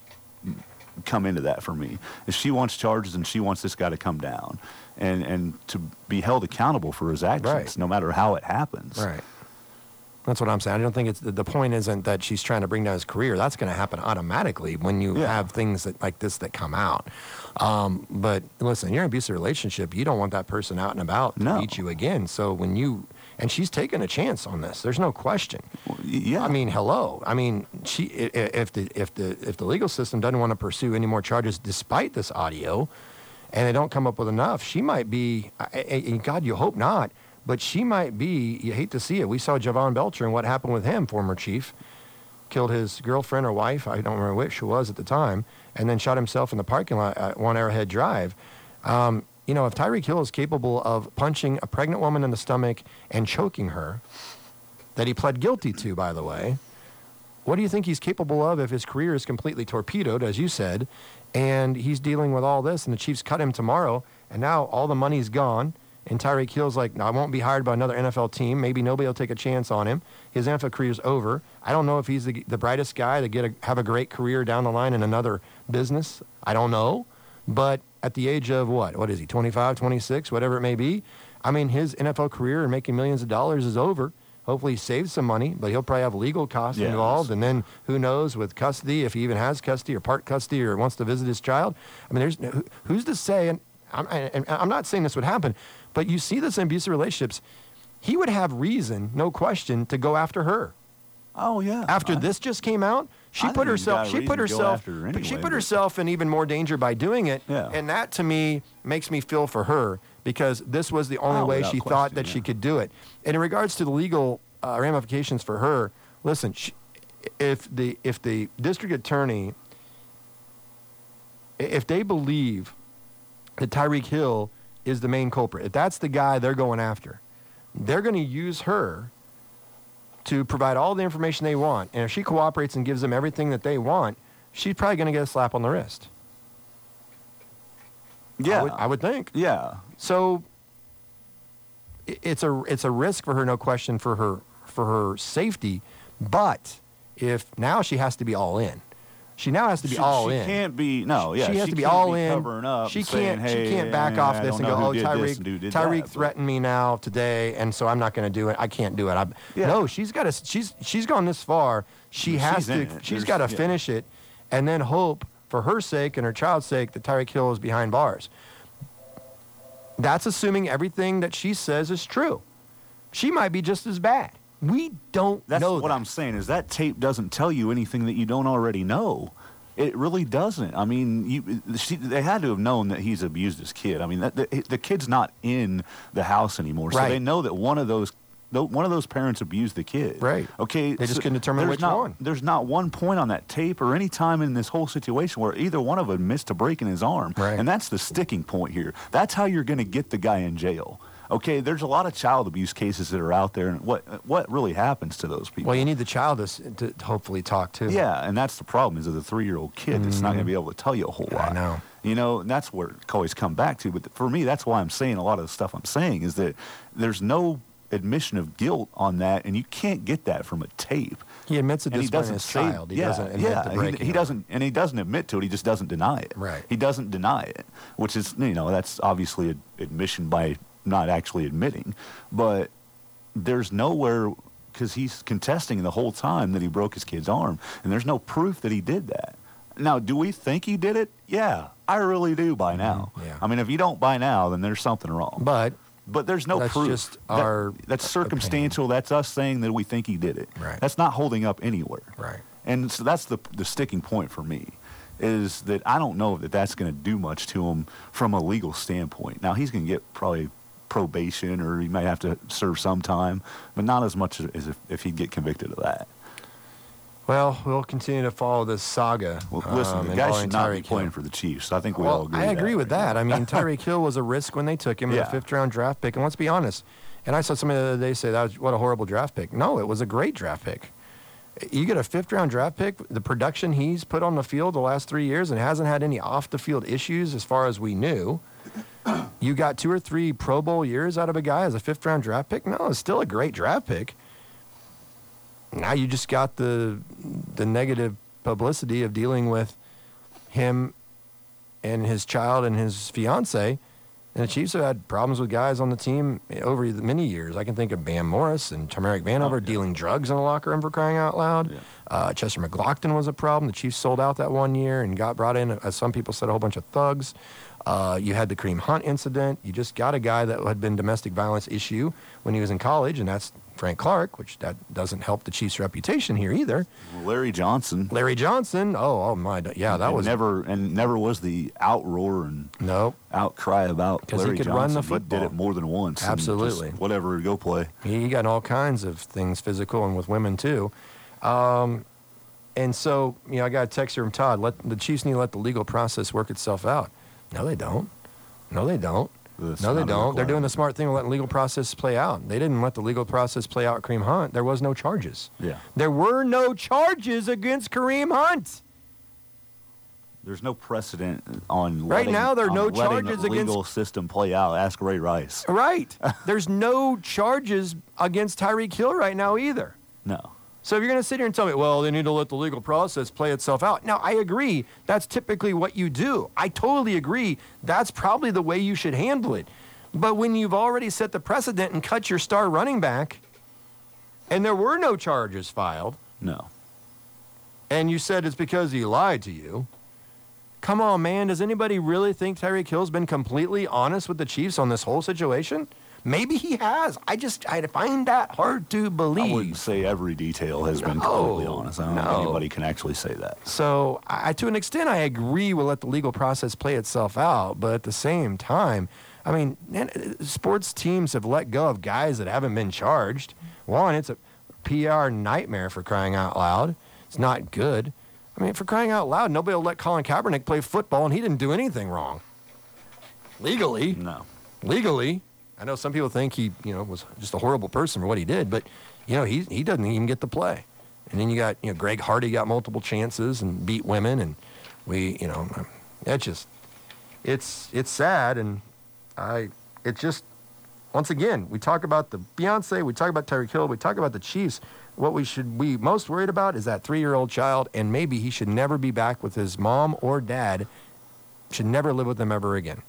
come into that for me. If she wants charges and she wants this guy to come down and to be held accountable for his actions, no matter how it happens. Right. That's what I'm saying. I don't think the point isn't that she's trying to bring down his career. That's going to happen automatically when you have things like this that come out. But listen, you're in an abusive relationship. You don't want that person out and about to beat you again. So and she's taking a chance on this. There's no question. Yeah. I mean, hello. I mean, if the legal system doesn't want to pursue any more charges despite this audio, and they don't come up with enough, she might be. And God, you hope not. But she might be, you hate to see it. We saw Javon Belcher and what happened with him, former chief. Killed his girlfriend or wife, I don't remember which she was at the time, and then shot himself in the parking lot at One Arrowhead Drive. You know, if Tyreek Hill is capable of punching a pregnant woman in the stomach and choking her, that he pled guilty to, by the way, what do you think he's capable of if his career is completely torpedoed, as you said, and he's dealing with all this, and the Chiefs cut him tomorrow, and now all the money's gone? And Tyreek Hill's like, no, I won't be hired by another NFL team. Maybe nobody will take a chance on him. His NFL career's over. I don't know if he's the brightest guy to have a great career down the line in another business. I don't know. But at the age of what is he, 25, 26, whatever it may be, I mean, his NFL career and making millions of dollars is over. Hopefully he saves some money, but he'll probably have legal costs involved. And then who knows with custody, if he even has custody or part custody or wants to visit his child. I mean, who's to say, and I'm not saying this would happen, but you see this in abusive relationships. He would have reason, no question, to go after her. Oh yeah. After this just came out, she put herself in even more danger by doing it. Yeah. And that to me makes me feel for her because this was the only way she thought that she could do it. And in regards to the legal ramifications for her, listen, if the district attorney, if they believe that Tyreek Hill is the main culprit, if that's the guy they're going after, they're going to use her to provide all the information they want. And if she cooperates and gives them everything that they want, she's probably going to get a slap on the wrist. Yeah. I would think. Yeah. So it's a risk for her, no question, for her safety. But if now she has to be all in. She now has to be all in. She can't be, she has to be all in. Covering up she can't back off this and go, oh, Tyreek threatened me now today, and so I'm not going to do it. I can't do it. No, she's gone this far. She's got to finish it, and then hope for her sake and her child's sake that Tyreek Hill is behind bars. That's assuming everything that she says is true. She might be just as bad. We don't know. That's what I'm saying is that tape doesn't tell you anything that you don't already know. It really doesn't. I mean, they had to have known that he's abused his kid. I mean, the kid's not in the house anymore, so they know that one of those one of those parents abused the kid. Right. Okay. They just couldn't determine which one. There's not one point on that tape or any time in this whole situation where either one of them admits to breaking his arm. Right. And that's the sticking point here. That's how you're going to get the guy in jail. Okay, there's a lot of child abuse cases that are out there, and what really happens to those people? Well, you need the child to hopefully talk to. Yeah, and that's the problem, is that a 3-year-old kid that's not going to be able to tell you a whole lot. I know. You know, and that's where it always come back to. But for me, that's why I'm saying a lot of the stuff I'm saying is that there's no admission of guilt on that, and you can't get that from a tape. He admits to And he disciplining doesn't his say, child. He doesn't admit to breaking he it. doesn't, and he doesn't admit to it. He just doesn't deny it. Right. He doesn't deny it, which is, you know, that's obviously an admission by not actually admitting. But there's nowhere, because he's contesting the whole time that he broke his kid's arm, and there's no proof that he did that. Now, do we think he did it? Yeah, I really do by now. Yeah. I mean, if you don't by now, then there's something wrong. But there's no that's proof. just our That's circumstantial. opinion. That's us saying that we think he did it. Right. That's not holding up anywhere. Right. And so that's the sticking point for me, is that I don't know that that's going to do much to him from a legal standpoint. Now, he's going to get probably probation, or he might have to serve some time, but not as much as if he'd get convicted of that. Well, we'll continue to follow this saga. Well, listen, the guy involving should not be Tyreek playing Hill. for the Chiefs. I think we all agree. I agree with that. I mean, now. Tyreek Hill was a risk when they took him, Yeah. a 5th-round draft pick. And let's be honest. And I saw somebody the other day say that was what a horrible draft pick. No, it was a great draft pick. You get a 5th-round draft pick, the production he's put on the field the last 3 years and hasn't had any off-the-field issues as far as we knew. You got 2 or 3 Pro Bowl years out of a guy as a 5th-round draft pick? No, it's still a great draft pick. Now you just got the negative publicity of dealing with him and his child and his fiance. And the Chiefs have had problems with guys on the team over the many years. I can think of Bam Morris and Turmeric Vanover dealing drugs in the locker room, for crying out loud. Yeah. Chester McLaughlin was a problem. The Chiefs sold out that one year and got brought in, as some people said, a whole bunch of thugs. You had the Kareem Hunt incident. You just got a guy that had been domestic violence issue when he was in college, and that's Frank Clark, which that doesn't help the Chiefs' reputation here either. Larry Johnson. Larry Johnson, oh my, yeah, that was never was the outroar and nope. outcry about 'Cause he Larry could Johnson. run the He football. did it more than once. and Absolutely. just whatever, go play. He got all kinds of things physical and with women too. And so, you know, I got a text here from Todd. The Chiefs need to let the legal process work itself out. No, they don't. No, they don't. That's No, they not a don't. They're requirement. doing the smart thing of letting the legal process play out. They didn't let the legal process play out with Kareem Hunt. There was no charges. Yeah. There were no charges against Kareem Hunt. There's no precedent on Right letting, now, there are on no letting charges the against- legal system play out. Ask Ray Rice. Right. There's no charges against Tyreek Hill right now either. No. So if you're going to sit here and tell me, well, they need to let the legal process play itself out. Now, I agree. That's typically what you do. I totally agree. That's probably the way you should handle it. But when you've already set the precedent and cut your star running back, and there were no charges filed, No. and you said it's because he lied to you, come on, man. Does anybody really think Tyreek Hill's been completely honest with the Chiefs on this whole situation? Maybe he has. I find that hard to believe. I wouldn't say every detail has been completely honest. I don't think anybody can actually say that. So, to an extent, I agree we'll let the legal process play itself out. But at the same time, I mean, sports teams have let go of guys that haven't been charged. One, it's a PR nightmare, for crying out loud. It's not good. I mean, for crying out loud, nobody will let Colin Kaepernick play football, and he didn't do anything wrong. Legally. No. Legally. I know some people think he, was just a horrible person for what he did, but, he doesn't even get to play. And then you got, Greg Hardy got multiple chances and beat women, and it's sad, and once again, we talk about the Beyonce, we talk about Tyreek Hill, we talk about the Chiefs. What we should be most worried about is that 3-year-old child, and maybe he should never be back with his mom or dad, should never live with them ever again.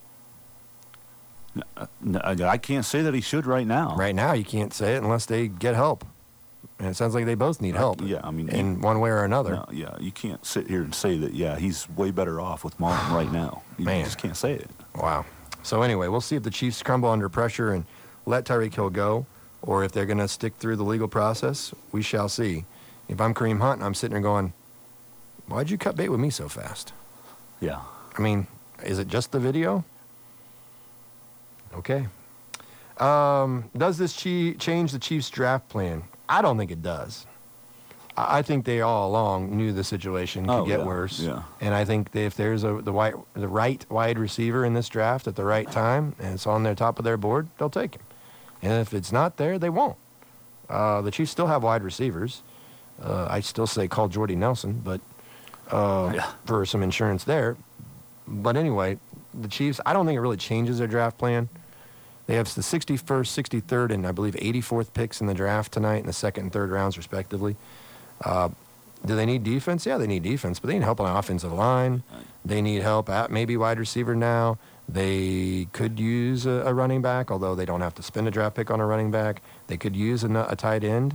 No, I can't say that he should right now. Right now, you can't say it unless they get help. And it sounds like they both need help. Yeah, I mean, in one way or another. No, yeah, you can't sit here and say that, he's way better off with mom right now. You Man. just can't say it. Wow. So anyway, we'll see if the Chiefs crumble under pressure and let Tyreek Hill go, or if they're going to stick through the legal process. We shall see. If I'm Kareem Hunt and I'm sitting there going, why'd you cut bait with me so fast? Yeah. I mean, is it just the video? Okay. Does this change the Chiefs' draft plan? I don't think it does. I think they all along knew the situation could get worse. Yeah. And I think if there's the right wide receiver in this draft at the right time and it's on their top of their board, they'll take him. And if it's not there, they won't. The Chiefs still have wide receivers. I still say call Jordy Nelson, but for some insurance there. But anyway, the Chiefs, I don't think it really changes their draft plan. They have the 61st, 63rd, and I believe 84th picks in the draft tonight in the second and third rounds, respectively. Do they need defense? Yeah, they need defense, but they need help on the offensive line. They need help at maybe wide receiver now. They could use a running back, although they don't have to spend a draft pick on a running back. They could use a tight end.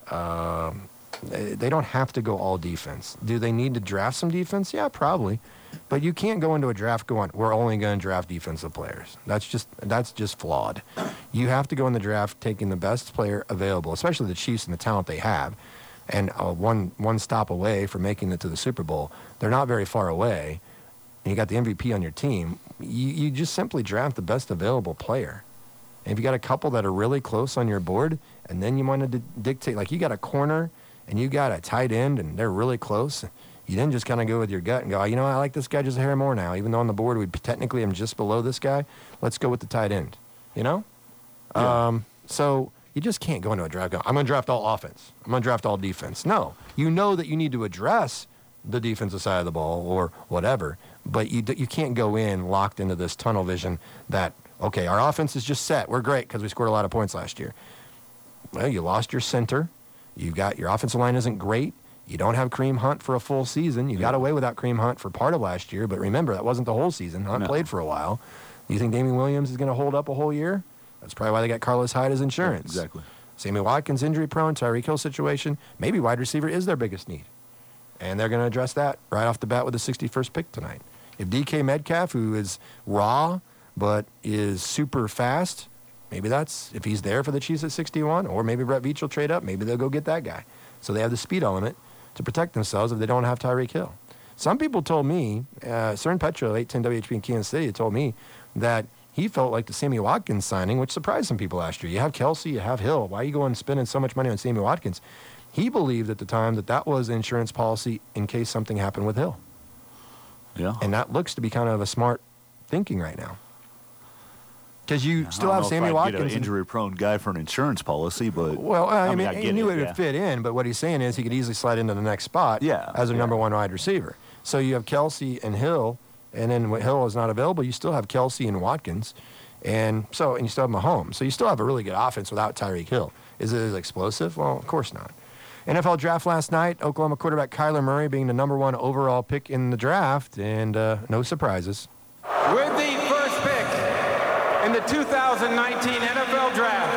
They don't have to go all defense. Do they need to draft some defense? Yeah, probably. But you can't go into a draft going, we're only going to draft defensive players. That's just flawed. You have to go in the draft taking the best player available, especially the Chiefs and the talent they have. And one stop away from making it to the Super Bowl. They're not very far away. And you got the MVP on your team. You just simply draft the best available player. And if you got a couple that are really close on your board, and then you want to dictate, like you got a corner and you got a tight end and they're really close, you then just kind of go with your gut and go, you know, I like this guy just a hair more now. Even though on the board we technically am just below this guy, let's go with the tight end. You know? Yeah. So you just can't go into a draft going, I'm going to draft all offense. I'm going to draft all defense. No. You know that you need to address the defensive side of the ball or whatever, but you can't go in locked into this tunnel vision that, okay, our offense is just set. We're great because we scored a lot of points last year. Well, you lost your center. You've got your offensive line isn't great. You don't have Kareem Hunt for a full season. You got away without Kareem Hunt for part of last year, but remember, that wasn't the whole season. Hunt played for a while. You think Damian Williams is going to hold up a whole year? That's probably why they got Carlos Hyde as insurance. Yeah, exactly. Sammy Watkins, injury-prone, Tyreek Hill situation. Maybe wide receiver is their biggest need. And they're going to address that right off the bat with the 61st pick tonight. If DK Metcalf, who is raw but is super fast, maybe that's, if he's there for the Chiefs at 61, or maybe Brett Veach will trade up, maybe they'll go get that guy. So they have the speed element to protect themselves if they don't have Tyreek Hill. Some people told me, CERN Petro, 810 WHP in Kansas City, told me that he felt like the Sammy Watkins signing, which surprised some people last year. You have Kelsey, you have Hill. Why are you going spending so much money on Sammy Watkins? He believed at the time that was insurance policy in case something happened with Hill. Yeah. And that looks to be kind of a smart thinking right now. Because you still have Sammy Watkins. Get an injury-prone guy for an insurance policy, but well, I mean, he knew it would fit in. But what he's saying is he could easily slide into the next spot as a number one wide receiver. So you have Kelsey and Hill, and then when Hill is not available, you still have Kelsey and Watkins, and you still have Mahomes. So you still have a really good offense without Tyreek Hill. Is it as explosive? Well, of course not. NFL draft last night, Oklahoma quarterback Kyler Murray being the number one overall pick in the draft, and no surprises. With the first pick in the 2019 NFL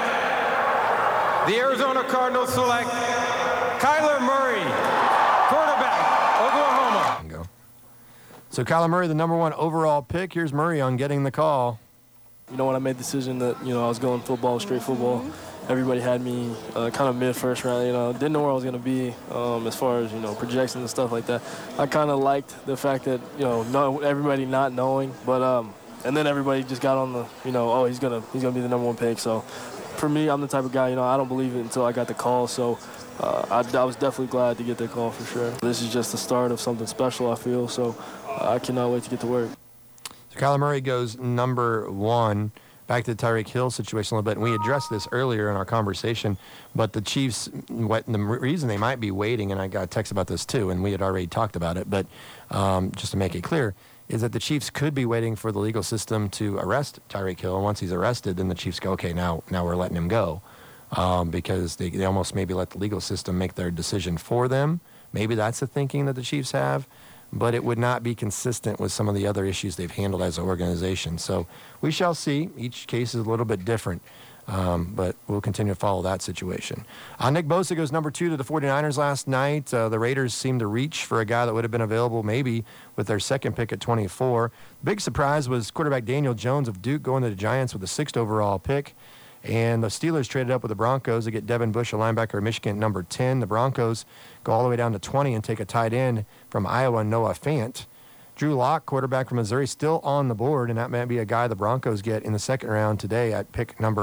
Draft, the Arizona Cardinals select Kyler Murray, quarterback, Oklahoma. There you go. So Kyler Murray, the number one overall pick. Here's Murray on getting the call. You know, when I made the decision that, I was going football, straight football, everybody had me kind of mid-first round, didn't know where I was going to be as far as, projections and stuff like that. I kind of liked the fact that, everybody not knowing, but and then everybody just got on the, he's gonna be the number one pick. So for me, I'm the type of guy, I don't believe it until I got the call. So I was definitely glad to get that call for sure. This is just the start of something special, I feel. So I cannot wait to get to work. So Kyler Murray goes number one. Back to the Tyreek Hill situation a little bit, and we addressed this earlier in our conversation, but the Chiefs, the reason they might be waiting, and I got a text about this too, and we had already talked about it, but just to make it clear, is that the Chiefs could be waiting for the legal system to arrest Tyreek Hill, and once he's arrested, then the Chiefs go, okay, now we're letting him go, because they almost maybe let the legal system make their decision for them. Maybe that's the thinking that the Chiefs have. But it would not be consistent with some of the other issues they've handled as an organization. So we shall see. Each case is a little bit different, but we'll continue to follow that situation. Nick Bosa goes number 2 to the 49ers last night. The Raiders seemed to reach for a guy that would have been available maybe with their second pick at 24. Big surprise was quarterback Daniel Jones of Duke going to the Giants with the 6th overall pick. And the Steelers traded up with the Broncos to get Devin Bush, a linebacker of Michigan, at number 10. The Broncos go all the way down to 20 and take a tight end from Iowa, Noah Fant. Drew Lock, quarterback from Missouri, still on the board, and that might be a guy the Broncos get in the second round today at pick number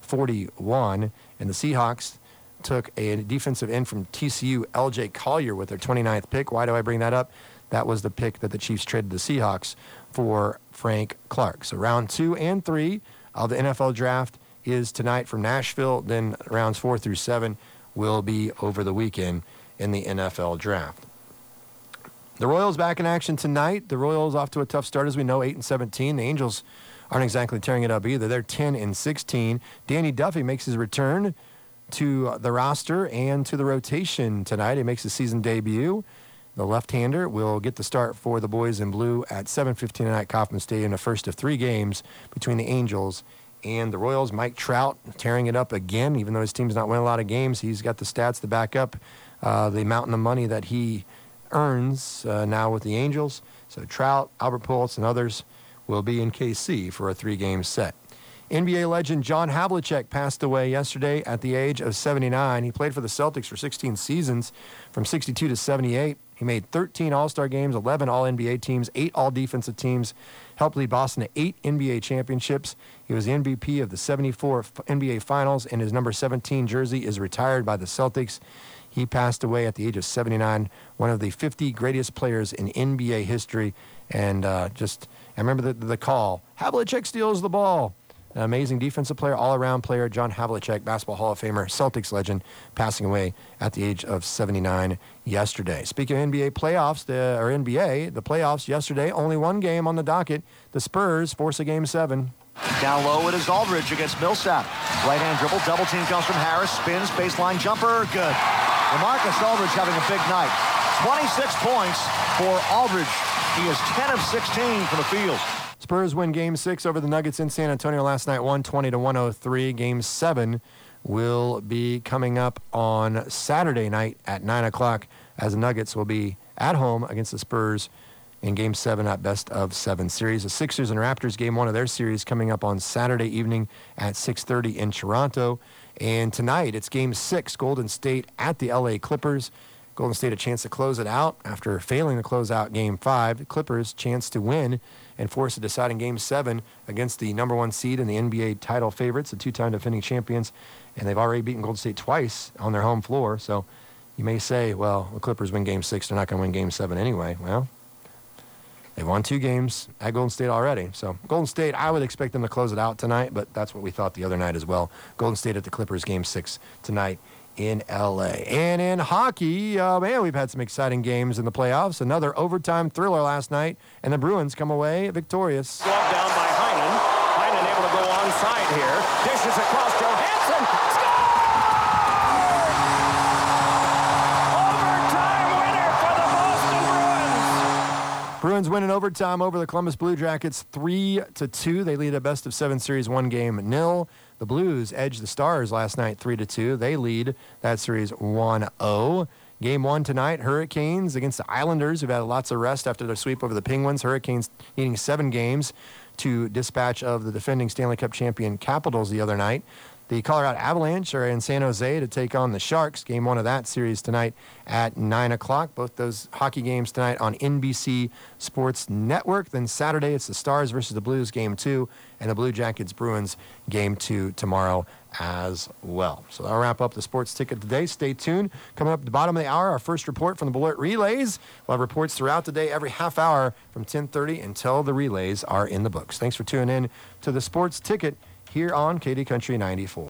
41. And the Seahawks took a defensive end from TCU, L.J. Collier, with their 29th pick. Why do I bring that up? That was the pick that the Chiefs traded the Seahawks for Frank Clark. So round 2 and 3 of the NFL draft is tonight from Nashville. Then rounds 4 through 7 will be over the weekend in the NFL draft. The Royals back in action tonight. The Royals off to a tough start, as we know, 8-17. The Angels aren't exactly tearing it up either. They're 10-16. Danny Duffy makes his return to the roster and to the rotation tonight. He makes his season debut. The left-hander will get the start for the Boys in Blue at 7:15 tonight, Kauffman Stadium, the first of 3 games between the Angels and the Royals. Mike Trout tearing it up again, even though his team's not winning a lot of games. He's got the stats to back up the mountain of money that he earns now with the Angels. So Trout, Albert Pujols, and others will be in KC for a 3-game set. NBA legend John Havlicek passed away yesterday at the age of 79. He played for the Celtics for 16 seasons from 62 to 78. He made 13 All-Star games, 11 All-NBA teams, 8 All-Defensive teams, helped lead Boston to 8 NBA championships. He was the MVP of the 74 NBA Finals, and his number 17 jersey is retired by the Celtics. He passed away at the age of 79, one of the 50 greatest players in NBA history. And I remember the call, Havlicek steals the ball. An amazing defensive player, all-around player, John Havlicek, Basketball Hall of Famer, Celtics legend, passing away at the age of 79 yesterday. Speaking of NBA playoffs, the playoffs yesterday, only one game on the docket. The Spurs force a Game 7. Down low, it is Aldridge against Millsap. Right-hand dribble, double team comes from Harris, spins, baseline jumper, good. LaMarcus Aldridge having a big night. 26 points for Aldridge. He is 10 of 16 from the field. Spurs win Game 6 over the Nuggets in San Antonio last night, 120-103. Game 7 will be coming up on Saturday night at 9 o'clock as the Nuggets will be at home against the Spurs in Game 7 at best-of-7 series. The Sixers and Raptors, Game 1 of their series, coming up on Saturday evening at 6:30 in Toronto. And tonight, it's Game 6, Golden State at the L.A. Clippers. Golden State a chance to close it out after failing to close out Game 5. The Clippers chance to win and force a deciding Game 7 against the number 1 seed and the NBA title favorites, the 2-time defending champions. And they've already beaten Golden State twice on their home floor. So you may say, well, the Clippers win Game 6. They're not going to win Game 7 anyway. Well, they've won 2 games at Golden State already. So Golden State, I would expect them to close it out tonight, but that's what we thought the other night as well. Golden State at the Clippers, Game 6 tonight in L.A. And in hockey, we've had some exciting games in the playoffs. Another overtime thriller last night, and the Bruins come away victorious. Glove down by Heinen. Heinen able to go onside here. Dishes across Johansson. Bruins win in overtime over the Columbus Blue Jackets 3-2. They lead a best-of-7 series 1-0. The Blues edged the Stars last night 3-2. They lead that series 1-0. Game 1 tonight, Hurricanes against the Islanders, who've had lots of rest after their sweep over the Penguins. Hurricanes needing 7 games to dispatch of the defending Stanley Cup champion Capitals the other night. The Colorado Avalanche are in San Jose to take on the Sharks. Game 1 of that series tonight at 9 o'clock. Both those hockey games tonight on NBC Sports Network. Then Saturday, it's the Stars versus the Blues, Game 2, and the Blue Jackets Bruins, Game 2 tomorrow as well. So that'll wrap up the sports ticket today. Stay tuned. Coming up at the bottom of the hour, our first report from the Beloit Relays. We'll have reports throughout the day, every half hour from 10:30 until the relays are in the books. Thanks for tuning in to the sports ticket here on KD Country 94.